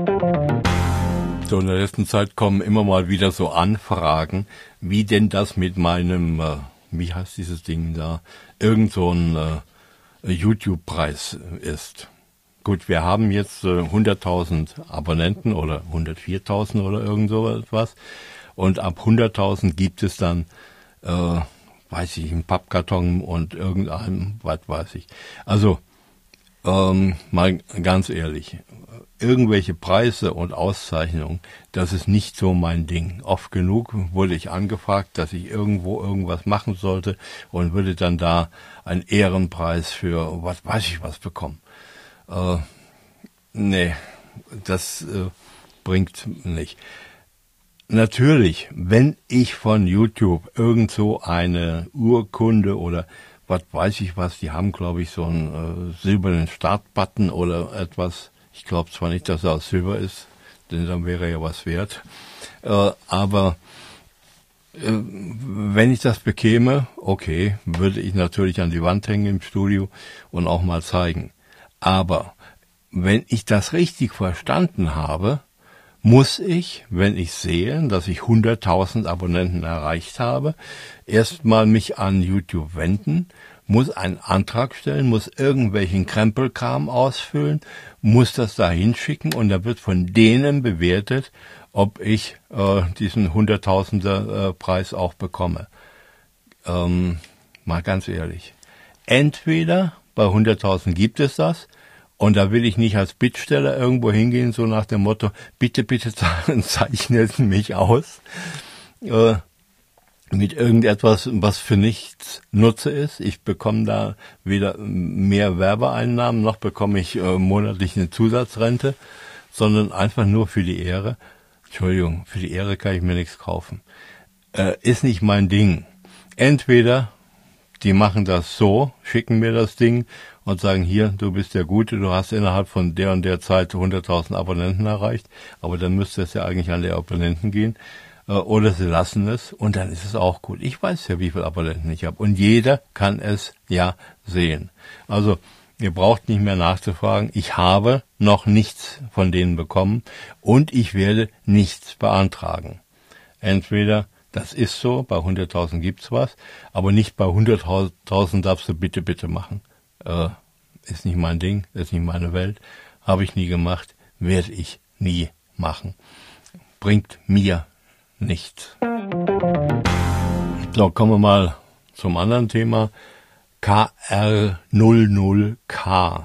So, in der letzten Zeit kommen immer mal wieder so Anfragen, wie denn das mit meinem, äh, wie heißt dieses Ding da, irgend so ein äh, YouTube-Preis ist. Gut, wir haben jetzt äh, hunderttausend Abonnenten oder hundertviertausend oder irgend so etwas und ab hunderttausend gibt es dann, äh, weiß ich, einen Pappkarton und irgendeinem, was weiß ich. Also, ähm, mal ganz ehrlich, irgendwelche Preise und Auszeichnungen, das ist nicht so mein Ding. Oft genug wurde ich angefragt, dass ich irgendwo irgendwas machen sollte und würde dann da einen Ehrenpreis für was weiß ich was bekommen. Äh, nee, das äh, bringt nicht. Natürlich, wenn ich von YouTube irgend so eine Urkunde oder was weiß ich was, die haben, glaube ich, so einen äh, silbernen Startbutton oder etwas. Ich glaube zwar nicht, dass er aus Silber ist, denn dann wäre er ja was wert. Äh, aber äh, wenn ich das bekäme, okay, würde ich natürlich an die Wand hängen im Studio und auch mal zeigen. Aber wenn ich das richtig verstanden habe, muss ich, wenn ich sehe, dass ich hunderttausend Abonnenten erreicht habe, erstmal mich an YouTube wenden, muss einen Antrag stellen, muss irgendwelchen Krempelkram ausfüllen, muss das da hinschicken und da wird von denen bewertet, ob ich äh, diesen hunderttausender äh, Preis auch bekomme. Ähm, mal ganz ehrlich. Entweder bei hunderttausend gibt es das, und da will ich nicht als Bittsteller irgendwo hingehen, so nach dem Motto, bitte, bitte zeichnen Sie mich aus, äh, mit irgendetwas, was für nichts Nutze ist. Ich bekomme da weder mehr Werbeeinnahmen, noch bekomme ich äh, monatlich eine Zusatzrente, sondern einfach nur für die Ehre. Entschuldigung, für die Ehre kann ich mir nichts kaufen. Äh, ist nicht mein Ding. Entweder die machen das so, schicken mir das Ding und sagen, hier, du bist der Gute, du hast innerhalb von der und der Zeit hunderttausend Abonnenten erreicht, aber dann müsste es ja eigentlich an die Abonnenten gehen. Oder sie lassen es und dann ist es auch gut. Ich weiß ja, wie viele Abonnenten ich habe und jeder kann es ja sehen. Also ihr braucht nicht mehr nachzufragen. Ich habe noch nichts von denen bekommen und ich werde nichts beantragen. Entweder das ist so, bei hunderttausend gibt's was, aber nicht bei hunderttausend darfst du bitte, bitte machen. Äh, ist nicht mein Ding, ist nicht meine Welt, habe ich nie gemacht, werde ich nie machen. Bringt mir nichts. So, kommen wir mal zum anderen Thema. K R null null K.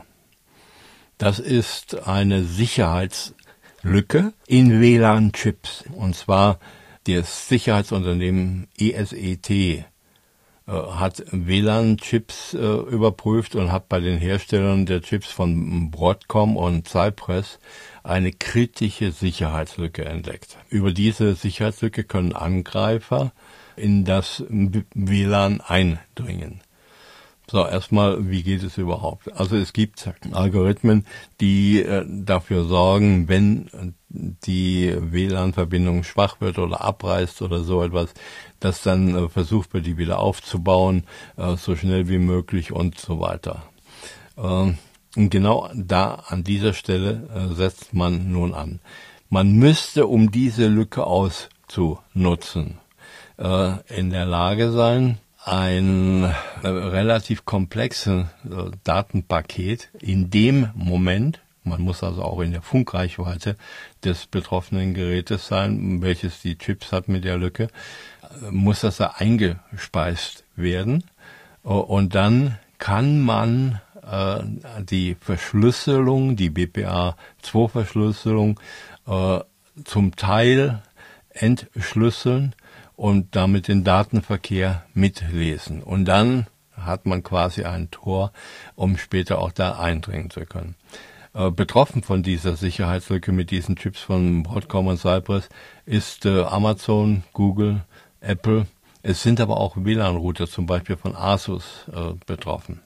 Das ist eine Sicherheitslücke in W L A N-Chips. Und zwar das Sicherheitsunternehmen E S E T äh, hat W L A N-Chips äh, überprüft und hat bei den Herstellern der Chips von Broadcom und Cypress eine kritische Sicherheitslücke entdeckt. Über diese Sicherheitslücke können Angreifer in das W L A N eindringen. So, erstmal, wie geht es überhaupt? Also es gibt Algorithmen, die äh, dafür sorgen, wenn die W L A N-Verbindung schwach wird oder abreißt oder so etwas, dass dann äh, versucht wird, die wieder aufzubauen, äh, so schnell wie möglich und so weiter. Äh, und genau da, an dieser Stelle, äh, setzt man nun an. Man müsste, um diese Lücke auszunutzen, äh, in der Lage sein, ein äh, relativ komplexes äh, Datenpaket in dem Moment, man muss also auch in der Funkreichweite des betroffenen Gerätes sein, welches die Chips hat mit der Lücke, äh, muss das da eingespeist werden. Äh, und dann kann man äh, die Verschlüsselung, die B P A zwei Verschlüsselung, äh, zum Teil entschlüsseln und damit den Datenverkehr mitlesen. Und dann hat man quasi ein Tor, um später auch da eindringen zu können. Äh, betroffen von dieser Sicherheitslücke mit diesen Chips von Broadcom und Cypress ist äh, Amazon, Google, Apple. Es sind aber auch W L A N-Router zum Beispiel von Asus äh, betroffen.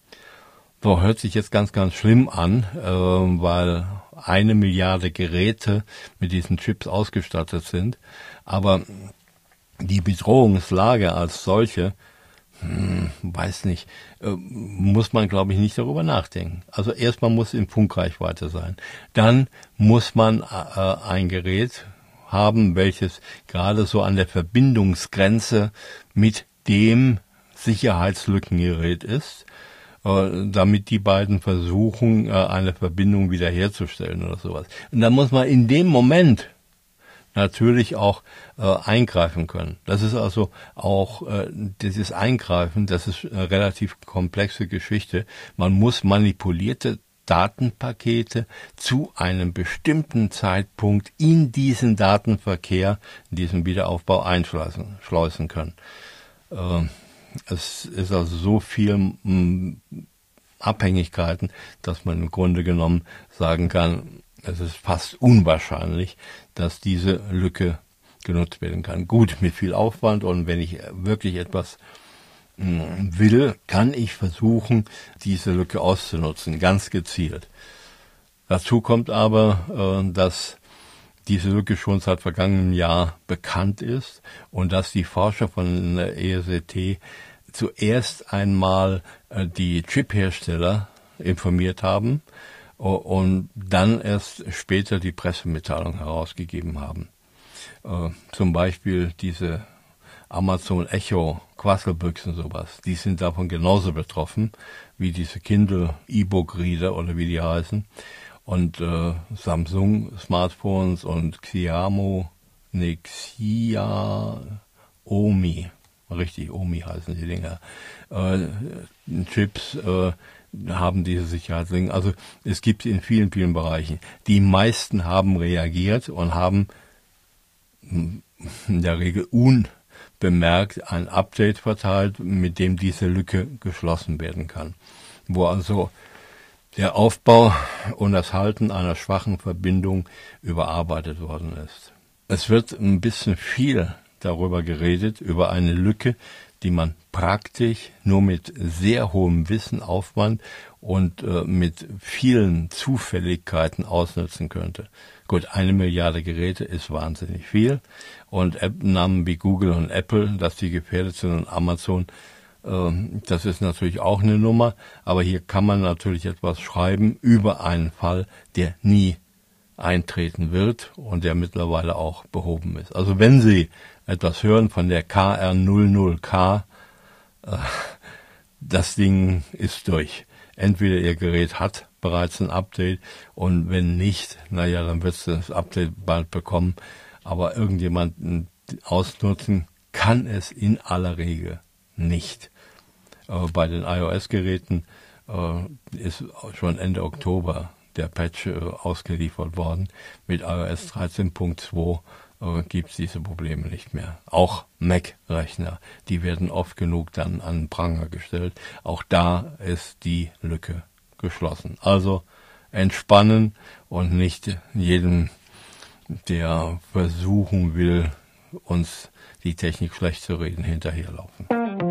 So, hört sich jetzt ganz, ganz schlimm an, äh, weil eine Milliarde Geräte mit diesen Chips ausgestattet sind. Aber die Bedrohungslage als solche, hm, weiß nicht, äh, muss man, glaube ich, nicht darüber nachdenken. Also erstmal muss in Funkreichweite sein. Dann muss man äh, ein Gerät haben, welches gerade so an der Verbindungsgrenze mit dem Sicherheitslückengerät ist, äh, damit die beiden versuchen, äh, eine Verbindung wiederherzustellen oder sowas. Und dann muss man in dem Moment natürlich auch äh, eingreifen können. Das ist also auch äh, dieses Eingreifen, das ist eine relativ komplexe Geschichte. Man muss manipulierte Datenpakete zu einem bestimmten Zeitpunkt in diesen Datenverkehr, in diesen Wiederaufbau einschleusen schleusen können. Äh, es ist also so viel mh, Abhängigkeiten, dass man im Grunde genommen sagen kann, es ist fast unwahrscheinlich, dass diese Lücke genutzt werden kann. Gut, mit viel Aufwand, und wenn ich wirklich etwas will, kann ich versuchen, diese Lücke auszunutzen, ganz gezielt. Dazu kommt aber, dass diese Lücke schon seit vergangenem Jahr bekannt ist und dass die Forscher von der E S C T zuerst einmal die Chiphersteller informiert haben und dann erst später die Pressemitteilung herausgegeben haben. Äh, zum Beispiel diese Amazon Echo Quasselbüchsen, sowas, die sind davon genauso betroffen wie diese Kindle E-Book Reader oder wie die heißen. Und äh, Samsung Smartphones und Xiaomi, ne, Xiaomi, richtig, Omi heißen die Dinger, äh, Chips, äh, haben diese Sicherheitslinken. Also es gibt in vielen, vielen Bereichen. Die meisten haben reagiert und haben in der Regel unbemerkt ein Update verteilt, mit dem diese Lücke geschlossen werden kann. Wo also der Aufbau und das Halten einer schwachen Verbindung überarbeitet worden ist. Es wird ein bisschen viel darüber geredet, über eine Lücke, die man praktisch nur mit sehr hohem Wissenaufwand und äh, mit vielen Zufälligkeiten ausnutzen könnte. Gut, eine Milliarde Geräte ist wahnsinnig viel, und Namen wie Google und Apple, dass die gefährdet sind, und Amazon, äh, das ist natürlich auch eine Nummer, aber hier kann man natürlich etwas schreiben über einen Fall, der nie eintreten wird und der mittlerweile auch behoben ist. Also wenn Sie etwas hören von der K R null null K, äh, das Ding ist durch. Entweder Ihr Gerät hat bereits ein Update, und wenn nicht, naja, dann wird es das Update bald bekommen, aber irgendjemand ausnutzen kann es in aller Regel nicht. Äh, bei den iOS-Geräten äh, ist schon Ende Oktober der Patch äh, ausgeliefert worden. Mit iOS dreizehn Punkt zwei äh, gibt es diese Probleme nicht mehr. Auch Mac-Rechner, die werden oft genug dann an den Pranger gestellt. Auch da ist die Lücke geschlossen. Also entspannen und nicht jedem, der versuchen will, uns die Technik schlecht zu reden, hinterherlaufen.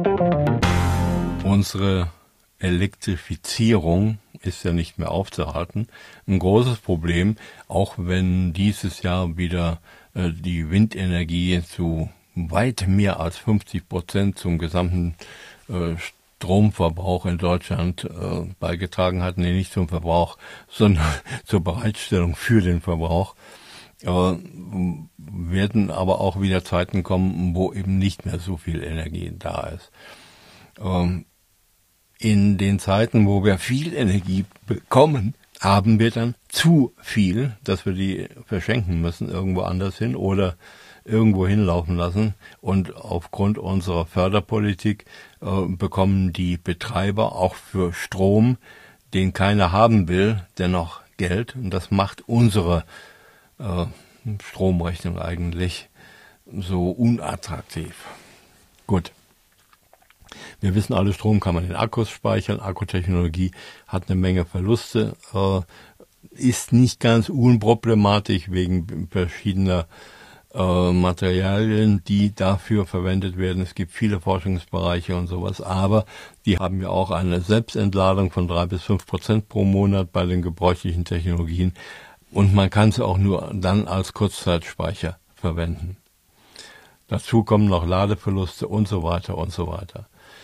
Unsere Elektrifizierung ist ja nicht mehr aufzuhalten. Ein großes Problem, auch wenn dieses Jahr wieder äh, die Windenergie zu weit mehr als fünfzig Prozent zum gesamten äh, Stromverbrauch in Deutschland äh, beigetragen hat. Nee, nicht zum Verbrauch, sondern zur Bereitstellung für den Verbrauch. Äh, werden aber auch wieder Zeiten kommen, wo eben nicht mehr so viel Energie da ist. Ähm, In den Zeiten, wo wir viel Energie bekommen, haben wir dann zu viel, dass wir die verschenken müssen, irgendwo anders hin oder irgendwo hinlaufen lassen. Und aufgrund unserer Förderpolitik äh, bekommen die Betreiber auch für Strom, den keiner haben will, dennoch Geld. Und das macht unsere äh, Stromrechnung eigentlich so unattraktiv. Gut. Wir wissen alle, Strom kann man in Akkus speichern. Akkutechnologie hat eine Menge Verluste, äh, ist nicht ganz unproblematisch wegen verschiedener äh, Materialien, die dafür verwendet werden. Es gibt viele Forschungsbereiche und sowas, aber die haben ja auch eine Selbstentladung von drei bis fünf Prozent pro Monat bei den gebräuchlichen Technologien, und man kann sie auch nur dann als Kurzzeitspeicher verwenden. Dazu kommen noch Ladeverluste und so weiter und so weiter.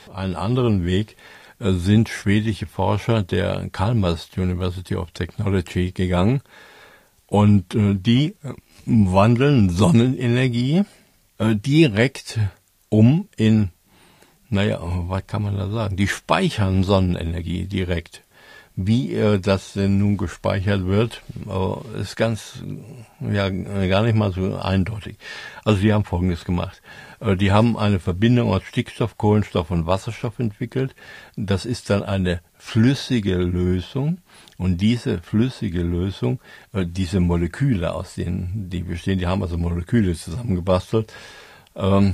einen anderen Weg äh, sind schwedische Forscher der Chalmers University of Technology gegangen und äh, die wandeln Sonnenenergie äh, direkt um in, naja, was kann man da sagen? Die speichern Sonnenenergie direkt. Wie äh, das denn nun gespeichert wird, äh, ist ganz, ja, gar nicht mal so eindeutig. Also die haben Folgendes gemacht. Äh, die haben eine Verbindung aus Stickstoff, Kohlenstoff und Wasserstoff entwickelt. Das ist dann eine flüssige Lösung. Und diese flüssige Lösung, äh, diese Moleküle, aus denen die bestehen, die haben also Moleküle zusammengebastelt, ähm,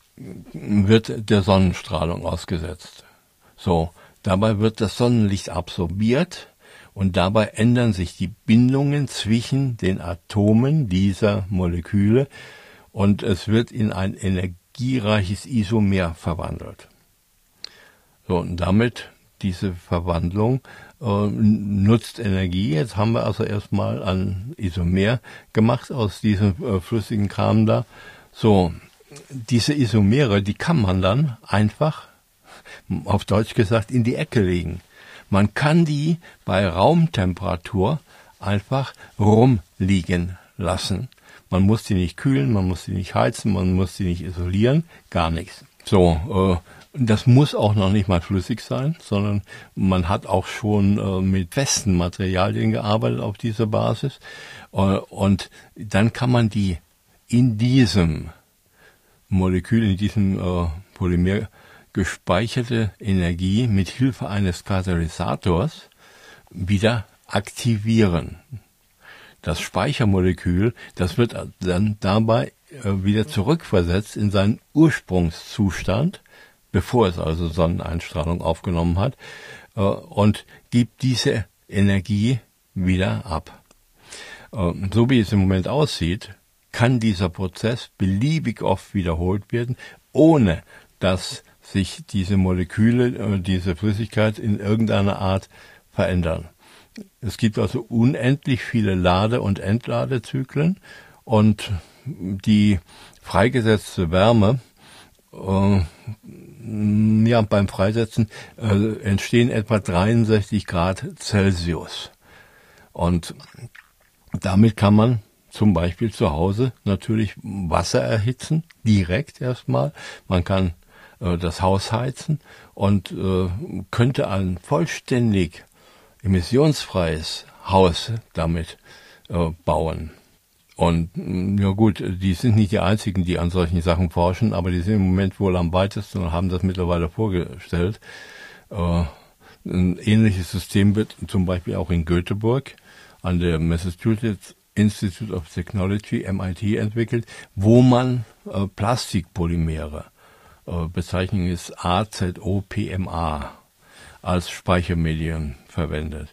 wird der Sonnenstrahlung ausgesetzt. So. Dabei wird das Sonnenlicht absorbiert und dabei ändern sich die Bindungen zwischen den Atomen dieser Moleküle und es wird in ein energiereiches Isomer verwandelt. So, und damit diese Verwandlung äh, nutzt Energie. Jetzt haben wir also erstmal ein Isomer gemacht aus diesem äh, flüssigen Kram da. So, diese Isomere, die kann man dann einfach, auf Deutsch gesagt, in die Ecke legen. Man kann die bei Raumtemperatur einfach rumliegen lassen. Man muss die nicht kühlen, man muss die nicht heizen, man muss die nicht isolieren, gar nichts. So, äh, das muss auch noch nicht mal flüssig sein, sondern man hat auch schon äh, mit festen Materialien gearbeitet auf dieser Basis. Äh, und dann kann man die in diesem Molekül, in diesem äh, Polymer gespeicherte Energie mit Hilfe eines Katalysators wieder aktivieren. Das Speichermolekül, das wird dann dabei äh, wieder zurückversetzt in seinen Ursprungszustand, bevor es also Sonneneinstrahlung aufgenommen hat, äh, und gibt diese Energie wieder ab. Äh, so wie es im Moment aussieht, kann dieser Prozess beliebig oft wiederholt werden, ohne dass sich diese Moleküle, diese Flüssigkeit in irgendeiner Art verändern. Es gibt also unendlich viele Lade- und Entladezyklen und die freigesetzte Wärme, äh, ja, beim Freisetzen äh, entstehen etwa dreiundsechzig Grad Celsius. Und damit kann man zum Beispiel zu Hause natürlich Wasser erhitzen, direkt erstmal. Man kann das Haus heizen und äh, könnte ein vollständig emissionsfreies Haus damit äh, bauen. Und ja gut, die sind nicht die einzigen, die an solchen Sachen forschen, aber die sind im Moment wohl am weitesten und haben das mittlerweile vorgestellt. Äh, ein ähnliches System wird zum Beispiel auch in Göteborg an der Massachusetts Institute of Technology, M I T, entwickelt, wo man äh, Plastikpolymere, Bezeichnung ist A Z O P M A, als Speichermedium verwendet.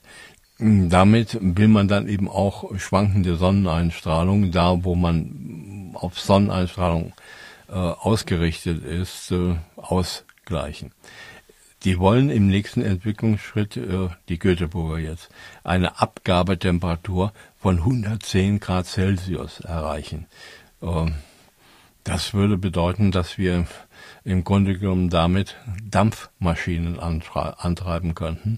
Damit will man dann eben auch schwankende Sonneneinstrahlung, da wo man auf Sonneneinstrahlung äh, ausgerichtet ist, äh, ausgleichen. Die wollen im nächsten Entwicklungsschritt, äh, die Göteborger jetzt, eine Abgabetemperatur von hundertzehn Grad Celsius erreichen. Äh, das würde bedeuten, dass wir im Grunde genommen damit Dampfmaschinen antreiben könnten.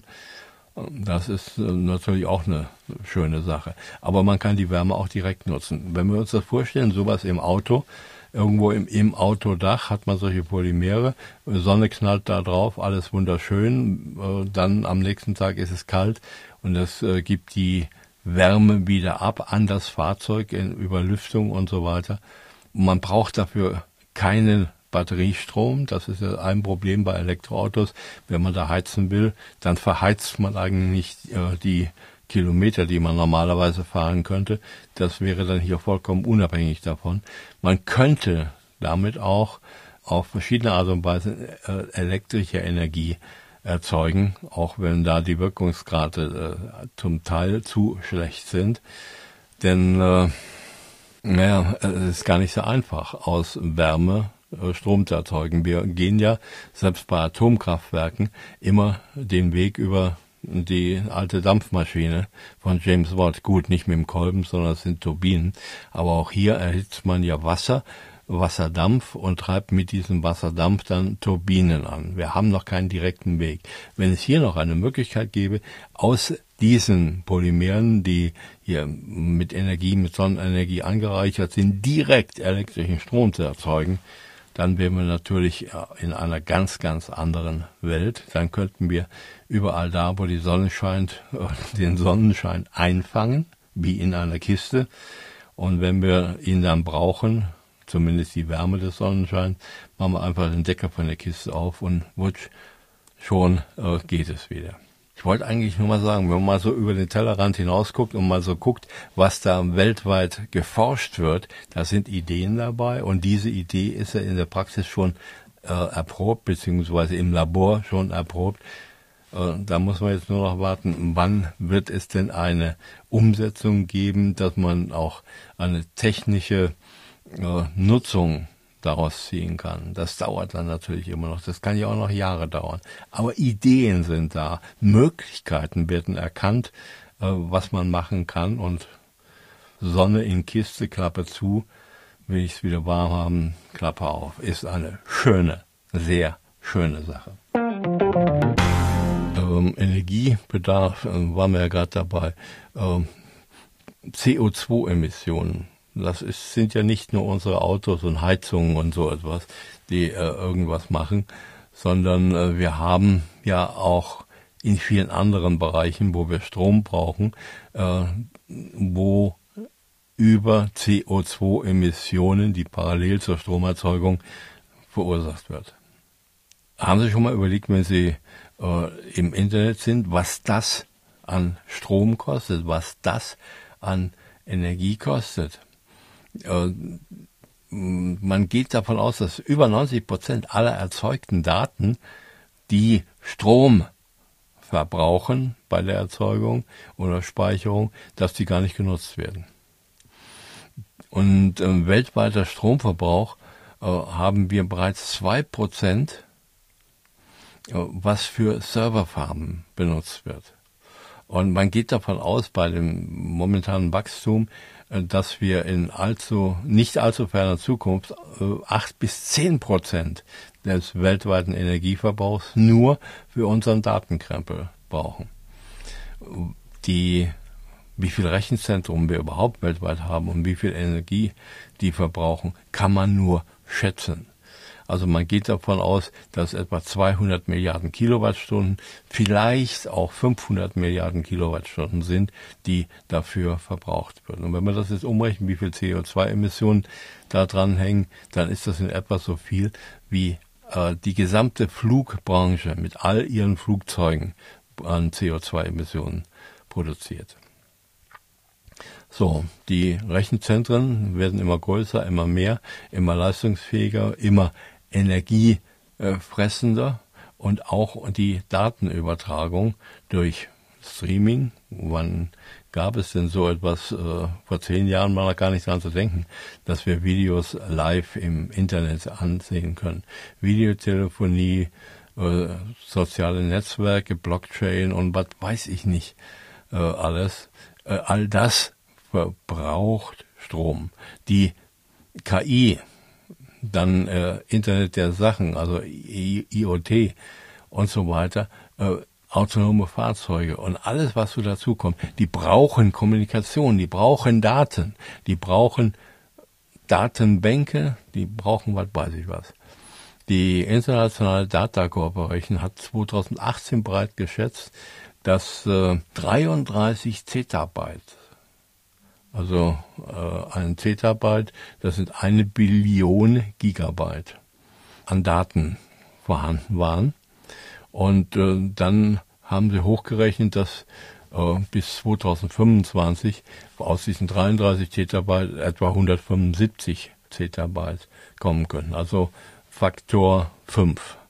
Das ist natürlich auch eine schöne Sache. Aber man kann die Wärme auch direkt nutzen. Wenn wir uns das vorstellen, sowas im Auto, irgendwo im, im Autodach hat man solche Polymere, Sonne knallt da drauf, alles wunderschön, dann am nächsten Tag ist es kalt und das gibt die Wärme wieder ab an das Fahrzeug in, über Lüftung und so weiter. Man braucht dafür keinen Batteriestrom, das ist ja ein Problem bei Elektroautos. Wenn man da heizen will, dann verheizt man eigentlich nicht äh, die Kilometer, die man normalerweise fahren könnte. Das wäre dann hier vollkommen unabhängig davon. Man könnte damit auch auf verschiedene Art und Weise äh, elektrische Energie erzeugen, auch wenn da die Wirkungsgrade äh, zum Teil zu schlecht sind. Denn äh, naja, es ist gar nicht so einfach, aus Wärme Strom zu erzeugen. Wir gehen ja selbst bei Atomkraftwerken immer den Weg über die alte Dampfmaschine von James Watt. Gut, nicht mit dem Kolben, sondern es sind Turbinen. Aber auch hier erhitzt man ja Wasser Wasserdampf und treibt mit diesem Wasserdampf dann Turbinen an. Wir haben noch keinen direkten Weg. Wenn es hier noch eine Möglichkeit gäbe, aus diesen Polymeren, die hier mit Energie, mit Sonnenenergie angereichert sind, direkt elektrischen Strom zu erzeugen, dann wären wir natürlich in einer ganz, ganz anderen Welt. Dann könnten wir überall da, wo die Sonne scheint, den Sonnenschein einfangen, wie in einer Kiste. Und wenn wir ihn dann brauchen, zumindest die Wärme des Sonnenscheins, machen wir einfach den Deckel von der Kiste auf und wutsch, schon äh, geht es wieder. Ich wollte eigentlich nur mal sagen, wenn man mal so über den Tellerrand hinausguckt und mal so guckt, was da weltweit geforscht wird, da sind Ideen dabei und diese Idee ist ja in der Praxis schon äh, erprobt, beziehungsweise im Labor schon erprobt. Äh, da muss man jetzt nur noch warten, wann wird es denn eine Umsetzung geben, dass man auch eine technische äh, Nutzung daraus ziehen kann. Das dauert dann natürlich immer noch. Das kann ja auch noch Jahre dauern. Aber Ideen sind da. Möglichkeiten werden erkannt, äh, was man machen kann. Und Sonne in Kiste, Klappe zu, will ich es wieder warm haben, Klappe auf. Ist eine schöne, sehr schöne Sache. Ähm, Energiebedarf, äh, waren wir ja gerade dabei. Ähm, C O zwei Emissionen. Das ist, sind ja nicht nur unsere Autos und Heizungen und so etwas, die äh, irgendwas machen, sondern äh, wir haben ja auch in vielen anderen Bereichen, wo wir Strom brauchen, äh, wo über C O zwei Emissionen, die parallel zur Stromerzeugung verursacht wird. Haben Sie schon mal überlegt, wenn Sie äh, im Internet sind, was das an Strom kostet, was das an Energie kostet? Man geht davon aus, dass über neunzig Prozent aller erzeugten Daten, die Strom verbrauchen bei der Erzeugung oder Speicherung, dass die gar nicht genutzt werden. Und äh, weltweiter Stromverbrauch äh, haben wir bereits zwei Prozent, äh, was für Serverfarmen benutzt wird. Und man geht davon aus, bei dem momentanen Wachstum, dass wir in allzu, nicht allzu ferner Zukunft acht bis zehn Prozent des weltweiten Energieverbrauchs nur für unseren Datenkrempel brauchen. Die, wie viel Rechenzentrum wir überhaupt weltweit haben und wie viel Energie die verbrauchen, kann man nur schätzen. Also man geht davon aus, dass etwa zweihundert Milliarden Kilowattstunden, vielleicht auch fünfhundert Milliarden Kilowattstunden sind, die dafür verbraucht werden. Und wenn man das jetzt umrechnet, wie viel C O zwei Emissionen da dran hängen, dann ist das in etwa so viel, wie äh, die gesamte Flugbranche mit all ihren Flugzeugen an C O zwei Emissionen produziert. So, die Rechenzentren werden immer größer, immer mehr, immer leistungsfähiger, immer energiefressender und auch die Datenübertragung durch Streaming. Wann gab es denn so etwas? Äh, vor zehn Jahren war da gar nicht dran zu denken, dass wir Videos live im Internet ansehen können. Videotelefonie, äh, soziale Netzwerke, Blockchain und was weiß ich nicht äh, alles. Äh, all das verbraucht Strom. Die K I, dann äh, Internet der Sachen, also I O T und so weiter, äh, autonome Fahrzeuge und alles, was so dazu kommt, die brauchen Kommunikation, die brauchen Daten, die brauchen Datenbänke, die brauchen was weiß ich was. Die Internationale Data Corporation hat zweitausendachtzehn bereits geschätzt, dass äh, dreiunddreißig Zettabyte, also äh, ein Zettabyte, das sind eine Billion Gigabyte an Daten vorhanden waren. Und äh, dann haben sie hochgerechnet, dass äh, bis zweitausendfünfundzwanzig aus diesen dreiunddreißig Zettabyte etwa hundertfünfundsiebzig Zettabyte kommen könnten. Also Faktor fünf.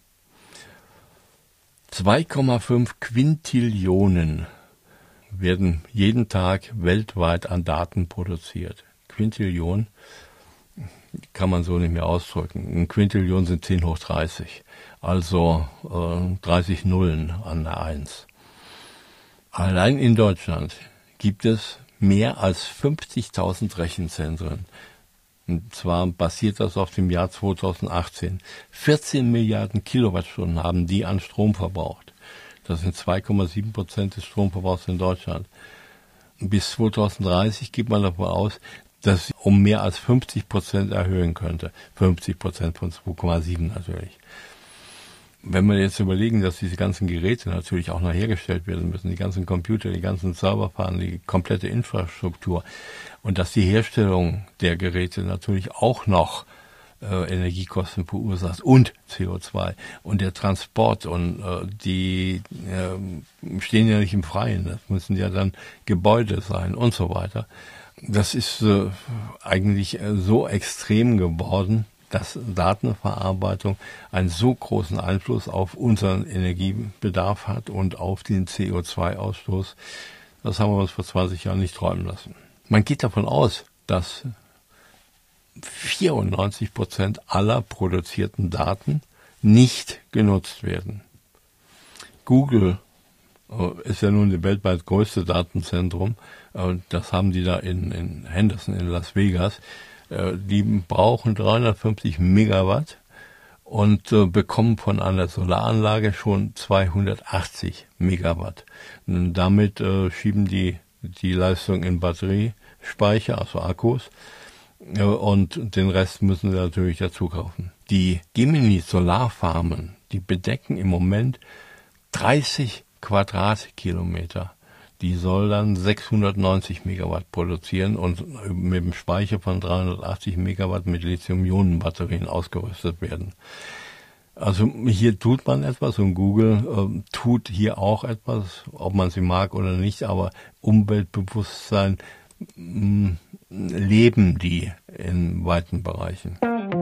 zwei Komma fünf Quintillionen werden jeden Tag weltweit an Daten produziert. Quintillion kann man so nicht mehr ausdrücken. Ein Quintillion sind zehn hoch dreißig, also äh, dreißig Nullen an der eins. Allein in Deutschland gibt es mehr als fünfzigtausend Rechenzentren, Und zwar basiert das auf dem Jahr zweitausendachtzehn. vierzehn Milliarden Kilowattstunden haben die an Strom verbraucht. Das sind zwei Komma sieben Prozent des Stromverbrauchs in Deutschland. Bis zweitausenddreißig geht man davon aus, dass sie um mehr als fünfzig Prozent erhöhen könnte. fünfzig Prozent von zwei Komma sieben natürlich. Wenn wir jetzt überlegen, dass diese ganzen Geräte natürlich auch noch hergestellt werden müssen, die ganzen Computer, die ganzen Serverfarmen, die komplette Infrastruktur, und dass die Herstellung der Geräte natürlich auch noch äh, Energiekosten verursacht und C O zwei und der Transport und äh, die äh, stehen ja nicht im Freien, das müssen ja dann Gebäude sein und so weiter. Das ist äh, eigentlich äh, so extrem geworden, dass Datenverarbeitung einen so großen Einfluss auf unseren Energiebedarf hat und auf den C O zwei Ausstoß. Das haben wir uns vor zwanzig Jahren nicht träumen lassen. Man geht davon aus, dass vierundneunzig Prozent aller produzierten Daten nicht genutzt werden. Google ist ja nun das weltweit größte Datenzentrum. Das haben die da in, in Henderson in Las Vegas. Die brauchen dreihundertfünfzig Megawatt und äh, bekommen von einer Solaranlage schon zweihundertachtzig Megawatt. Und damit äh, schieben die die Leistung in Batteriespeicher, also Akkus, äh, und den Rest müssen sie natürlich dazu kaufen. Die Gemini-Solarfarmen, die bedecken im Moment dreißig Quadratkilometer. Die soll dann sechshundertneunzig Megawatt produzieren und mit dem Speicher von dreihundertachtzig Megawatt mit Lithium-Ionen-Batterien ausgerüstet werden. Also hier tut man etwas und Google äh, tut hier auch etwas, ob man sie mag oder nicht, aber Umweltbewusstsein mh, leben die in weiten Bereichen.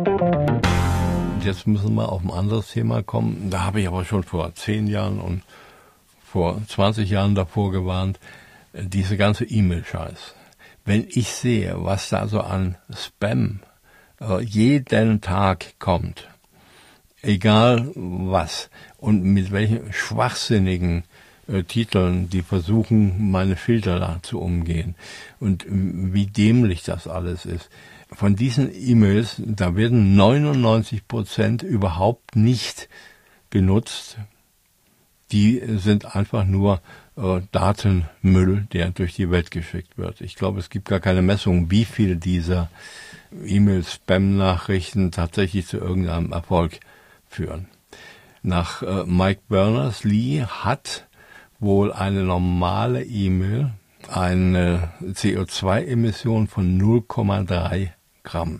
Und jetzt müssen wir auf ein anderes Thema kommen. Da habe ich aber schon vor zehn Jahren und vor zwanzig Jahren davor gewarnt, diese ganze E-Mail-Scheiß. Wenn ich sehe, was da so an Spam äh, jeden Tag kommt, egal was, und mit welchen schwachsinnigen äh, Titeln die versuchen, meine Filter da zu umgehen und äh, wie dämlich das alles ist. Von diesen E-Mails, da werden neunundneunzig Prozent überhaupt nicht genutzt. Die sind einfach nur äh, Datenmüll, der durch die Welt geschickt wird. Ich glaube, es gibt gar keine Messung, wie viel dieser E-Mail-Spam-Nachrichten tatsächlich zu irgendeinem Erfolg führen. Nach äh, Mike Berners-Lee hat wohl eine normale E-Mail eine C O zwei Emission von null Komma drei Gramm.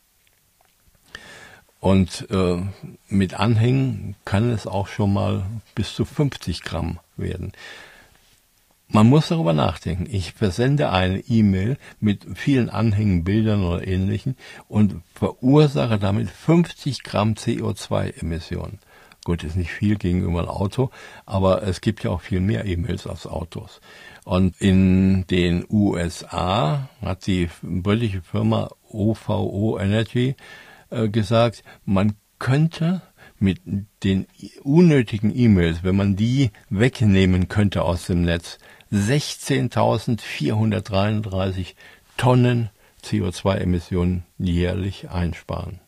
Und äh, mit Anhängen kann es auch schon mal bis zu fünfzig Gramm werden. Man muss darüber nachdenken. Ich versende eine E-Mail mit vielen Anhängen, Bildern oder Ähnlichem und verursache damit fünfzig Gramm C O zwei Emissionen. Gut, ist nicht viel gegenüber einem Auto, aber es gibt ja auch viel mehr E-Mails als Autos. Und in den U S A hat die britische Firma O V O Energy gesagt, man könnte mit den unnötigen E-Mails, wenn man die wegnehmen könnte aus dem Netz, sechzehntausendvierhundertdreiunddreißig Tonnen C O zwei Emissionen jährlich einsparen.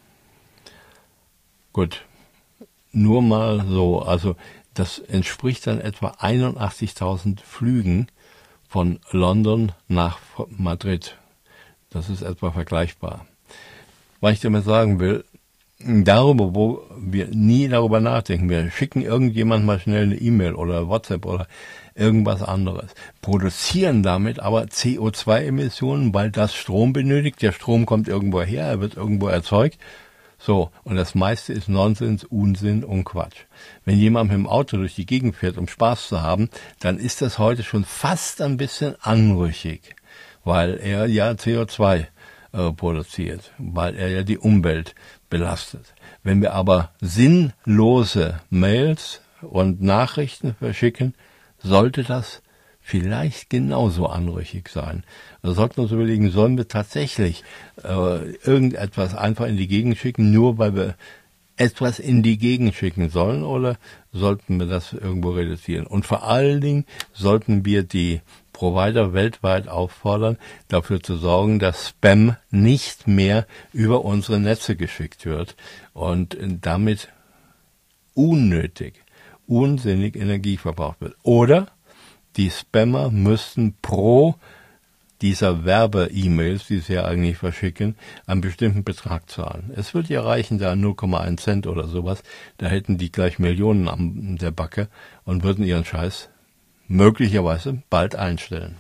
Gut, nur mal so, also das entspricht dann etwa einundachtzigtausend Flügen von London nach Madrid. Das ist etwa vergleichbar. Was ich damit sagen will, darüber, wo wir nie darüber nachdenken, wir schicken irgendjemand mal schnell eine E-Mail oder WhatsApp oder irgendwas anderes, produzieren damit aber C O zwei Emissionen, weil das Strom benötigt, der Strom kommt irgendwo her, er wird irgendwo erzeugt, so, und das meiste ist Nonsens, Unsinn und Quatsch. Wenn jemand mit dem Auto durch die Gegend fährt, um Spaß zu haben, dann ist das heute schon fast ein bisschen anrüchig, weil er ja C O zwei produziert, weil er ja die Umwelt belastet. Wenn wir aber sinnlose Mails und Nachrichten verschicken, sollte das vielleicht genauso anrüchig sein. Da sollten wir uns überlegen, sollen wir tatsächlich äh, irgendetwas einfach in die Gegend schicken, nur weil wir etwas in die Gegend schicken sollen, oder sollten wir das irgendwo reduzieren? Und vor allen Dingen sollten wir die Provider weltweit auffordern, dafür zu sorgen, dass Spam nicht mehr über unsere Netze geschickt wird und damit unnötig, unsinnig Energie verbraucht wird. Oder die Spammer müssten pro dieser Werbe-E-Mails, die sie ja eigentlich verschicken, einen bestimmten Betrag zahlen. Es wird ja reichen, da null Komma eins Cent oder sowas, da hätten die gleich Millionen an der Backe und würden ihren Scheiß möglicherweise bald einstellen.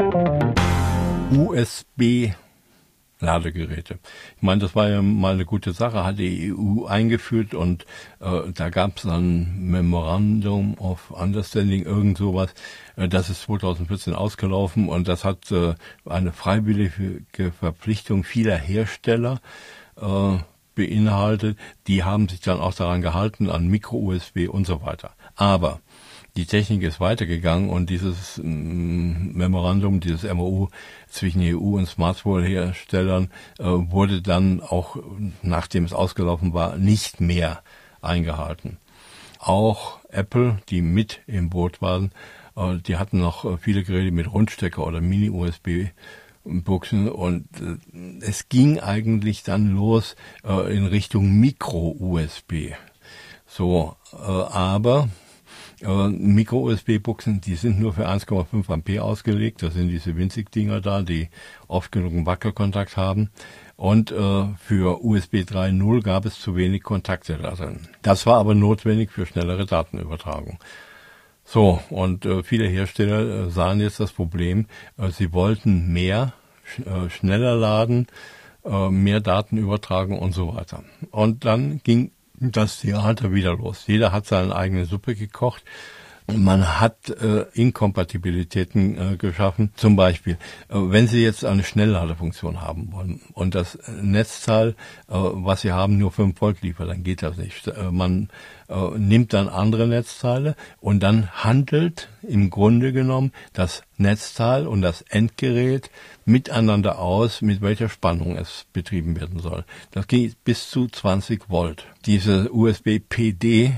U S B-Ladegeräte. Ich meine, das war ja mal eine gute Sache, hat die E U eingeführt und äh, da gab es dann Memorandum of Understanding, irgend sowas. Äh, das ist zweitausendvierzehn ausgelaufen und das hat äh, eine freiwillige Verpflichtung vieler Hersteller äh, beinhaltet. Die haben sich dann auch daran gehalten, an Micro-U S B und so weiter. Aber die Technik ist weitergegangen und dieses ähm, Memorandum, dieses M O U zwischen E U und Smartphone-Herstellern äh, wurde dann auch, nachdem es ausgelaufen war, nicht mehr eingehalten. Auch Apple, die mit im Boot waren, äh, die hatten noch äh, viele Geräte mit Rundstecker oder Mini-U S B-Buchsen und äh, es ging eigentlich dann los äh, in Richtung Micro-U S B. So, äh, aber Äh, Micro-U S B-Buchsen, die sind nur für eins Komma fünf Ampere ausgelegt. Das sind diese winzig Dinger da, die oft genug einen Wackelkontakt haben. Und äh, für U S B drei Punkt null gab es zu wenig Kontakte da drin. Das war aber notwendig für schnellere Datenübertragung. So, und äh, viele Hersteller äh, sahen jetzt das Problem, äh, sie wollten mehr, sch äh, schneller laden, äh, mehr Daten übertragen und so weiter. Und dann ging das Theater wieder los. Jeder hat seine eigene Suppe gekocht. Man hat äh, Inkompatibilitäten äh, geschaffen. Zum Beispiel, äh, wenn Sie jetzt eine Schnellladefunktion haben wollen und das Netzteil, äh, was Sie haben, nur fünf Volt liefert, dann geht das nicht. Äh, man äh, nimmt dann andere Netzteile und dann handelt im Grunde genommen das Netzteil und das Endgerät miteinander aus, mit welcher Spannung es betrieben werden soll. Das geht bis zu zwanzig Volt. Diese U S B P D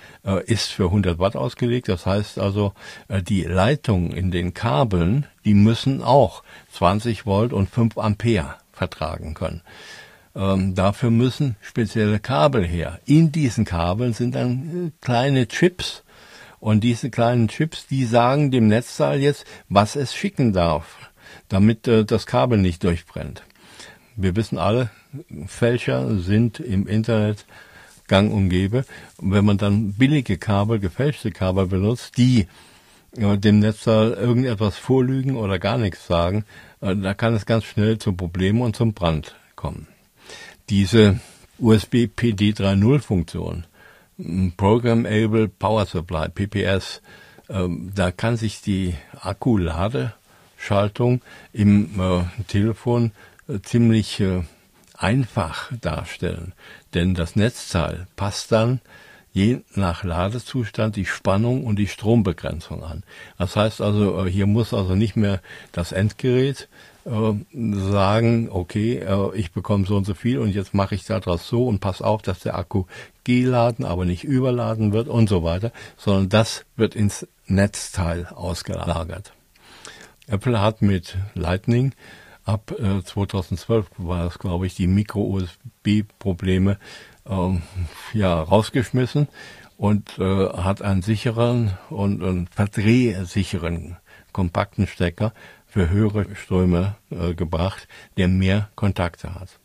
ist für hundert Watt ausgelegt. Das heißt also, die Leitungen in den Kabeln, die müssen auch zwanzig Volt und fünf Ampere vertragen können. Ähm, dafür müssen spezielle Kabel her. In diesen Kabeln sind dann kleine Chips. Und diese kleinen Chips, die sagen dem Netzteil jetzt, was es schicken darf, damit äh, das Kabel nicht durchbrennt. Wir wissen alle, Fälscher sind im Internet gang und gäbe. Und wenn man dann billige Kabel, gefälschte Kabel benutzt, die äh, dem Netzteil irgendetwas vorlügen oder gar nichts sagen, äh, da kann es ganz schnell zu Problemen und zum Brand kommen. Diese U S B P D drei Punkt null Funktion, Programmable Power Supply, P P S, äh, da kann sich die Akkuladeschaltung im äh, Telefon äh, ziemlich äh, einfach darstellen, denn das Netzteil passt dann je nach Ladezustand die Spannung und die Strombegrenzung an. Das heißt also, hier muss also nicht mehr das Endgerät äh, sagen, okay, äh, ich bekomme so und so viel und jetzt mache ich daraus so und pass auf, dass der Akku geladen, aber nicht überladen wird und so weiter, sondern das wird ins Netzteil ausgelagert. Apple hat mit Lightning ab äh, zweitausendzwölf war das, glaube ich, die Micro-U S B-Probleme ähm, ja, rausgeschmissen und äh, hat einen sicheren und einen verdrehsicheren kompakten Stecker für höhere Ströme äh, gebracht, der mehr Kontakte hat.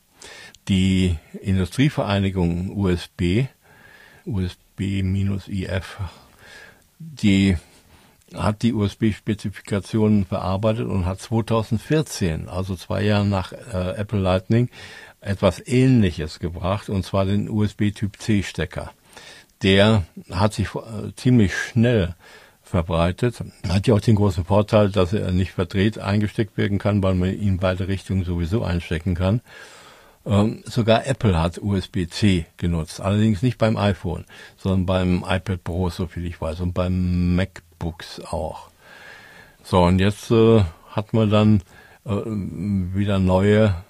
Die Industrievereinigung U S B, U S B-I F, die hat die U S B-Spezifikationen verarbeitet und hat zweitausendvierzehn, also zwei Jahre nach äh, Apple Lightning, etwas Ähnliches gebracht, und zwar den U S B-Typ C-Stecker. Der hat sich äh, ziemlich schnell verbreitet, hat ja auch den großen Vorteil, dass er nicht verdreht eingesteckt werden kann, weil man ihn in beide Richtungen sowieso einstecken kann. Ähm, sogar Apple hat U S B C genutzt, allerdings nicht beim iPhone, sondern beim iPad Pro, so viel ich weiß, und beim MacBooks auch. So, und jetzt äh, hat man dann äh, wieder neue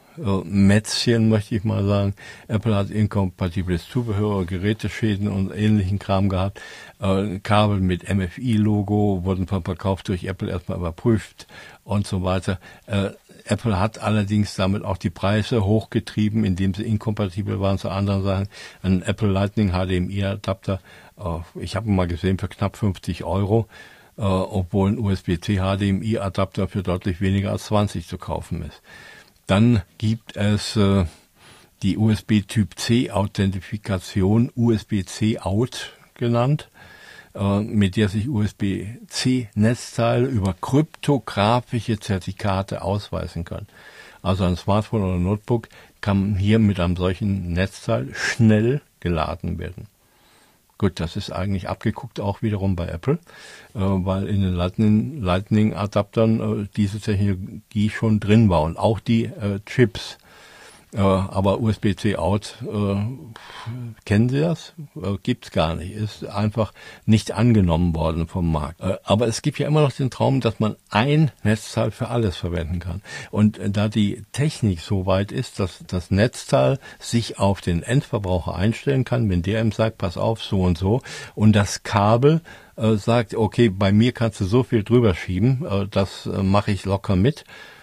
äh, Mätzchen, möchte ich mal sagen. Apple hat inkompatibles Zubehör, Geräteschäden und ähnlichen Kram gehabt. Äh, Kabel mit M F I-Logo wurden vom Verkauf durch Apple erstmal überprüft und so weiter. Äh, Apple hat allerdings damit auch die Preise hochgetrieben, indem sie inkompatibel waren zu anderen Sachen. Ein Apple Lightning H D M I-Adapter, äh, ich habe ihn mal gesehen, für knapp fünfzig Euro, äh, obwohl ein U S B C H D M I-Adapter für deutlich weniger als zwanzig zu kaufen ist. Dann gibt es äh, die U S B-Typ-C-Authentifikation, U S B C-Out genannt, äh, mit der sich U S B C-Netzteile über kryptografische Zertifikate ausweisen können. Also ein Smartphone oder Notebook kann hier mit einem solchen Netzteil schnell geladen werden. Gut, das ist eigentlich abgeguckt auch wiederum bei Apple, äh, weil in den Lightning, Lightning-Adaptern äh, diese Technologie schon drin war und auch die äh, Chips. Äh, aber U S B C-Out, äh, kennen Sie das? Äh, gibt's gar nicht. Ist einfach nicht angenommen worden vom Markt. Äh, aber es gibt ja immer noch den Traum, dass man ein Netzteil für alles verwenden kann. Und äh, da die Technik so weit ist, dass das Netzteil sich auf den Endverbraucher einstellen kann, wenn der ihm sagt, pass auf, so und so, und das Kabel äh, sagt, okay, bei mir kannst du so viel drüber schieben, äh, das äh, mache ich locker mit.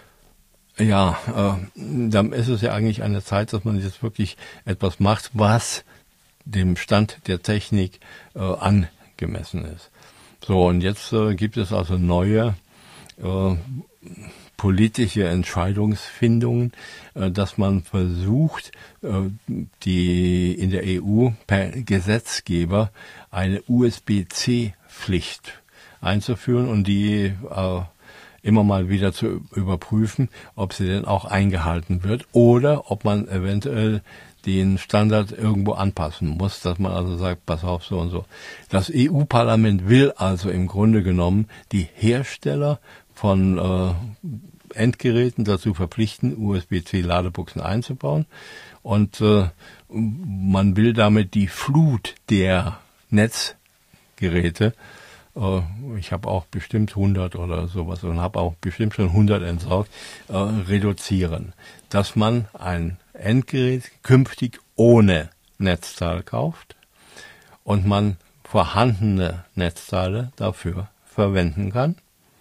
Ja, äh, dann ist es ja eigentlich eine Zeit, dass man jetzt wirklich etwas macht, was dem Stand der Technik äh, angemessen ist. So, und jetzt äh, gibt es also neue äh, politische Entscheidungsfindungen, äh, dass man versucht, äh, die in der E U per Gesetzgeber eine U S B C-Pflicht einzuführen und die äh, immer mal wieder zu überprüfen, ob sie denn auch eingehalten wird oder ob man eventuell den Standard irgendwo anpassen muss, dass man also sagt, pass auf, so und so. Das E U-Parlament will also im Grunde genommen die Hersteller von äh, Endgeräten dazu verpflichten, U S B C-Ladebuchsen einzubauen, und äh, man will damit die Flut der Netzgeräte, ich habe auch bestimmt hundert oder sowas und habe auch bestimmt schon hundert entsorgt, äh, reduzieren. Dass man ein Endgerät künftig ohne Netzteil kauft und man vorhandene Netzteile dafür verwenden kann.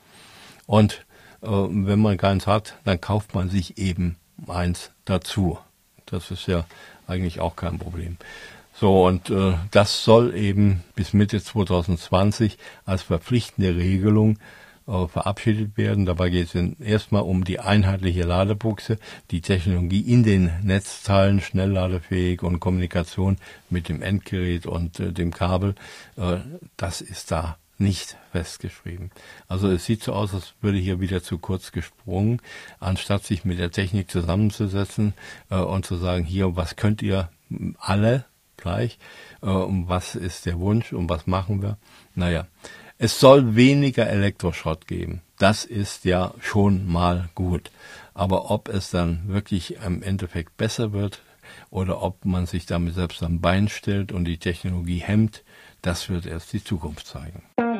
Und äh, wenn man keins hat, dann kauft man sich eben eins dazu. Das ist ja eigentlich auch kein Problem. So, und äh, das soll eben bis Mitte zwanzig zwanzig als verpflichtende Regelung äh, verabschiedet werden. Dabei geht es erstmal um die einheitliche Ladebuchse, die Technologie in den Netzteilen, schnellladefähig und Kommunikation mit dem Endgerät und äh, dem Kabel. Äh, das ist da nicht festgeschrieben. Also es sieht so aus, als würde hier wieder zu kurz gesprungen, anstatt sich mit der Technik zusammenzusetzen äh, und zu sagen, hier, was könnt ihr alle gleich, äh, um was ist der Wunsch und was machen wir? Naja, es soll weniger Elektroschrott geben. Das ist ja schon mal gut. Aber ob es dann wirklich im Endeffekt besser wird oder ob man sich damit selbst am Bein stellt und die Technologie hemmt, das wird erst die Zukunft zeigen.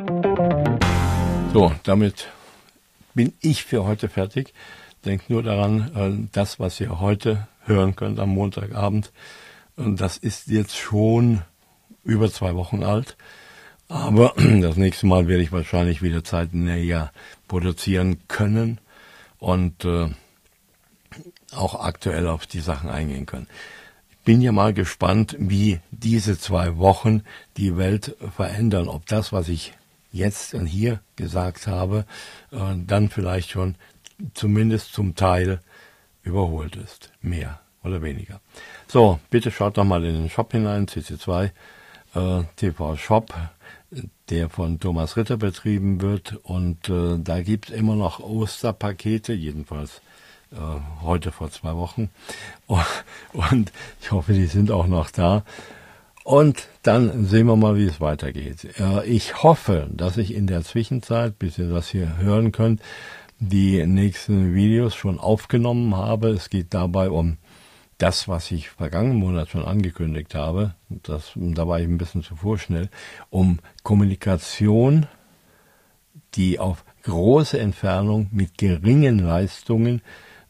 So, damit bin ich für heute fertig. Denkt nur daran, das, was ihr heute hören könnt am Montagabend, das ist jetzt schon über zwei Wochen alt. Aber das nächste Mal werde ich wahrscheinlich wieder zeitnäher produzieren können und äh, auch aktuell auf die Sachen eingehen können. Ich bin ja mal gespannt, wie diese zwei Wochen die Welt verändern. Ob das, was ich jetzt und hier gesagt habe, äh, dann vielleicht schon zumindest zum Teil überholt ist. Mehr oder weniger. So, bitte schaut doch mal in den Shop hinein, C C zwei äh, T V Shop, der von Thomas Ritter betrieben wird. Und äh, da gibt es immer noch Osterpakete, jedenfalls äh, heute vor zwei Wochen. Und ich hoffe, die sind auch noch da. Und dann sehen wir mal, wie es weitergeht. Äh, ich hoffe, dass ich in der Zwischenzeit, bis ihr das hier hören könnt, die nächsten Videos schon aufgenommen habe. Es geht dabei um das, was ich vergangenen Monat schon angekündigt habe, das, da war ich ein bisschen zu vorschnell, um Kommunikation, die auf große Entfernung mit geringen Leistungen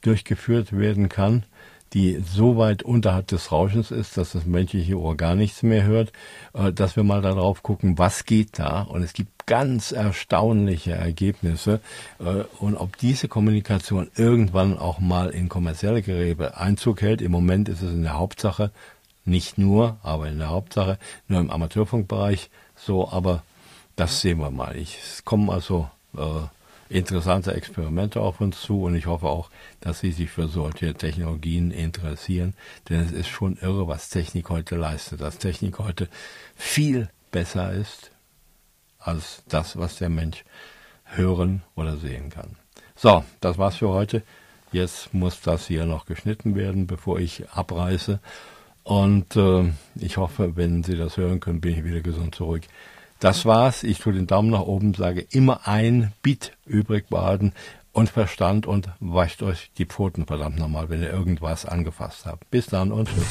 durchgeführt werden kann, die so weit unterhalb des Rauschens ist, dass das menschliche Ohr gar nichts mehr hört, dass wir mal darauf gucken, was geht da. Und es gibt ganz erstaunliche Ergebnisse. Und ob diese Kommunikation irgendwann auch mal in kommerzielle Geräte Einzug hält, im Moment ist es in der Hauptsache, nicht nur, aber in der Hauptsache, nur im Amateurfunkbereich so, aber das sehen wir mal. Ich, es kommen also äh, interessante Experimente auf uns zu und ich hoffe auch, dass Sie sich für solche Technologien interessieren, denn es ist schon irre, was Technik heute leistet, dass Technik heute viel besser ist als das, was der Mensch hören oder sehen kann. So, das war's für heute. Jetzt muss das hier noch geschnitten werden, bevor ich abreise und äh, ich hoffe, wenn Sie das hören können, bin ich wieder gesund zurück. Das war's. Ich tue den Daumen nach oben, sage immer ein Bit übrig behalten und Verstand und wascht euch die Pfoten verdammt nochmal, wenn ihr irgendwas angefasst habt. Bis dann und tschüss.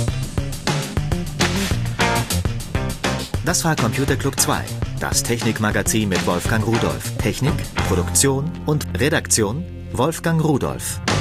Das war Computer Club zwei, das Technikmagazin mit Wolfgang Rudolph. Technik, Produktion und Redaktion Wolfgang Rudolph.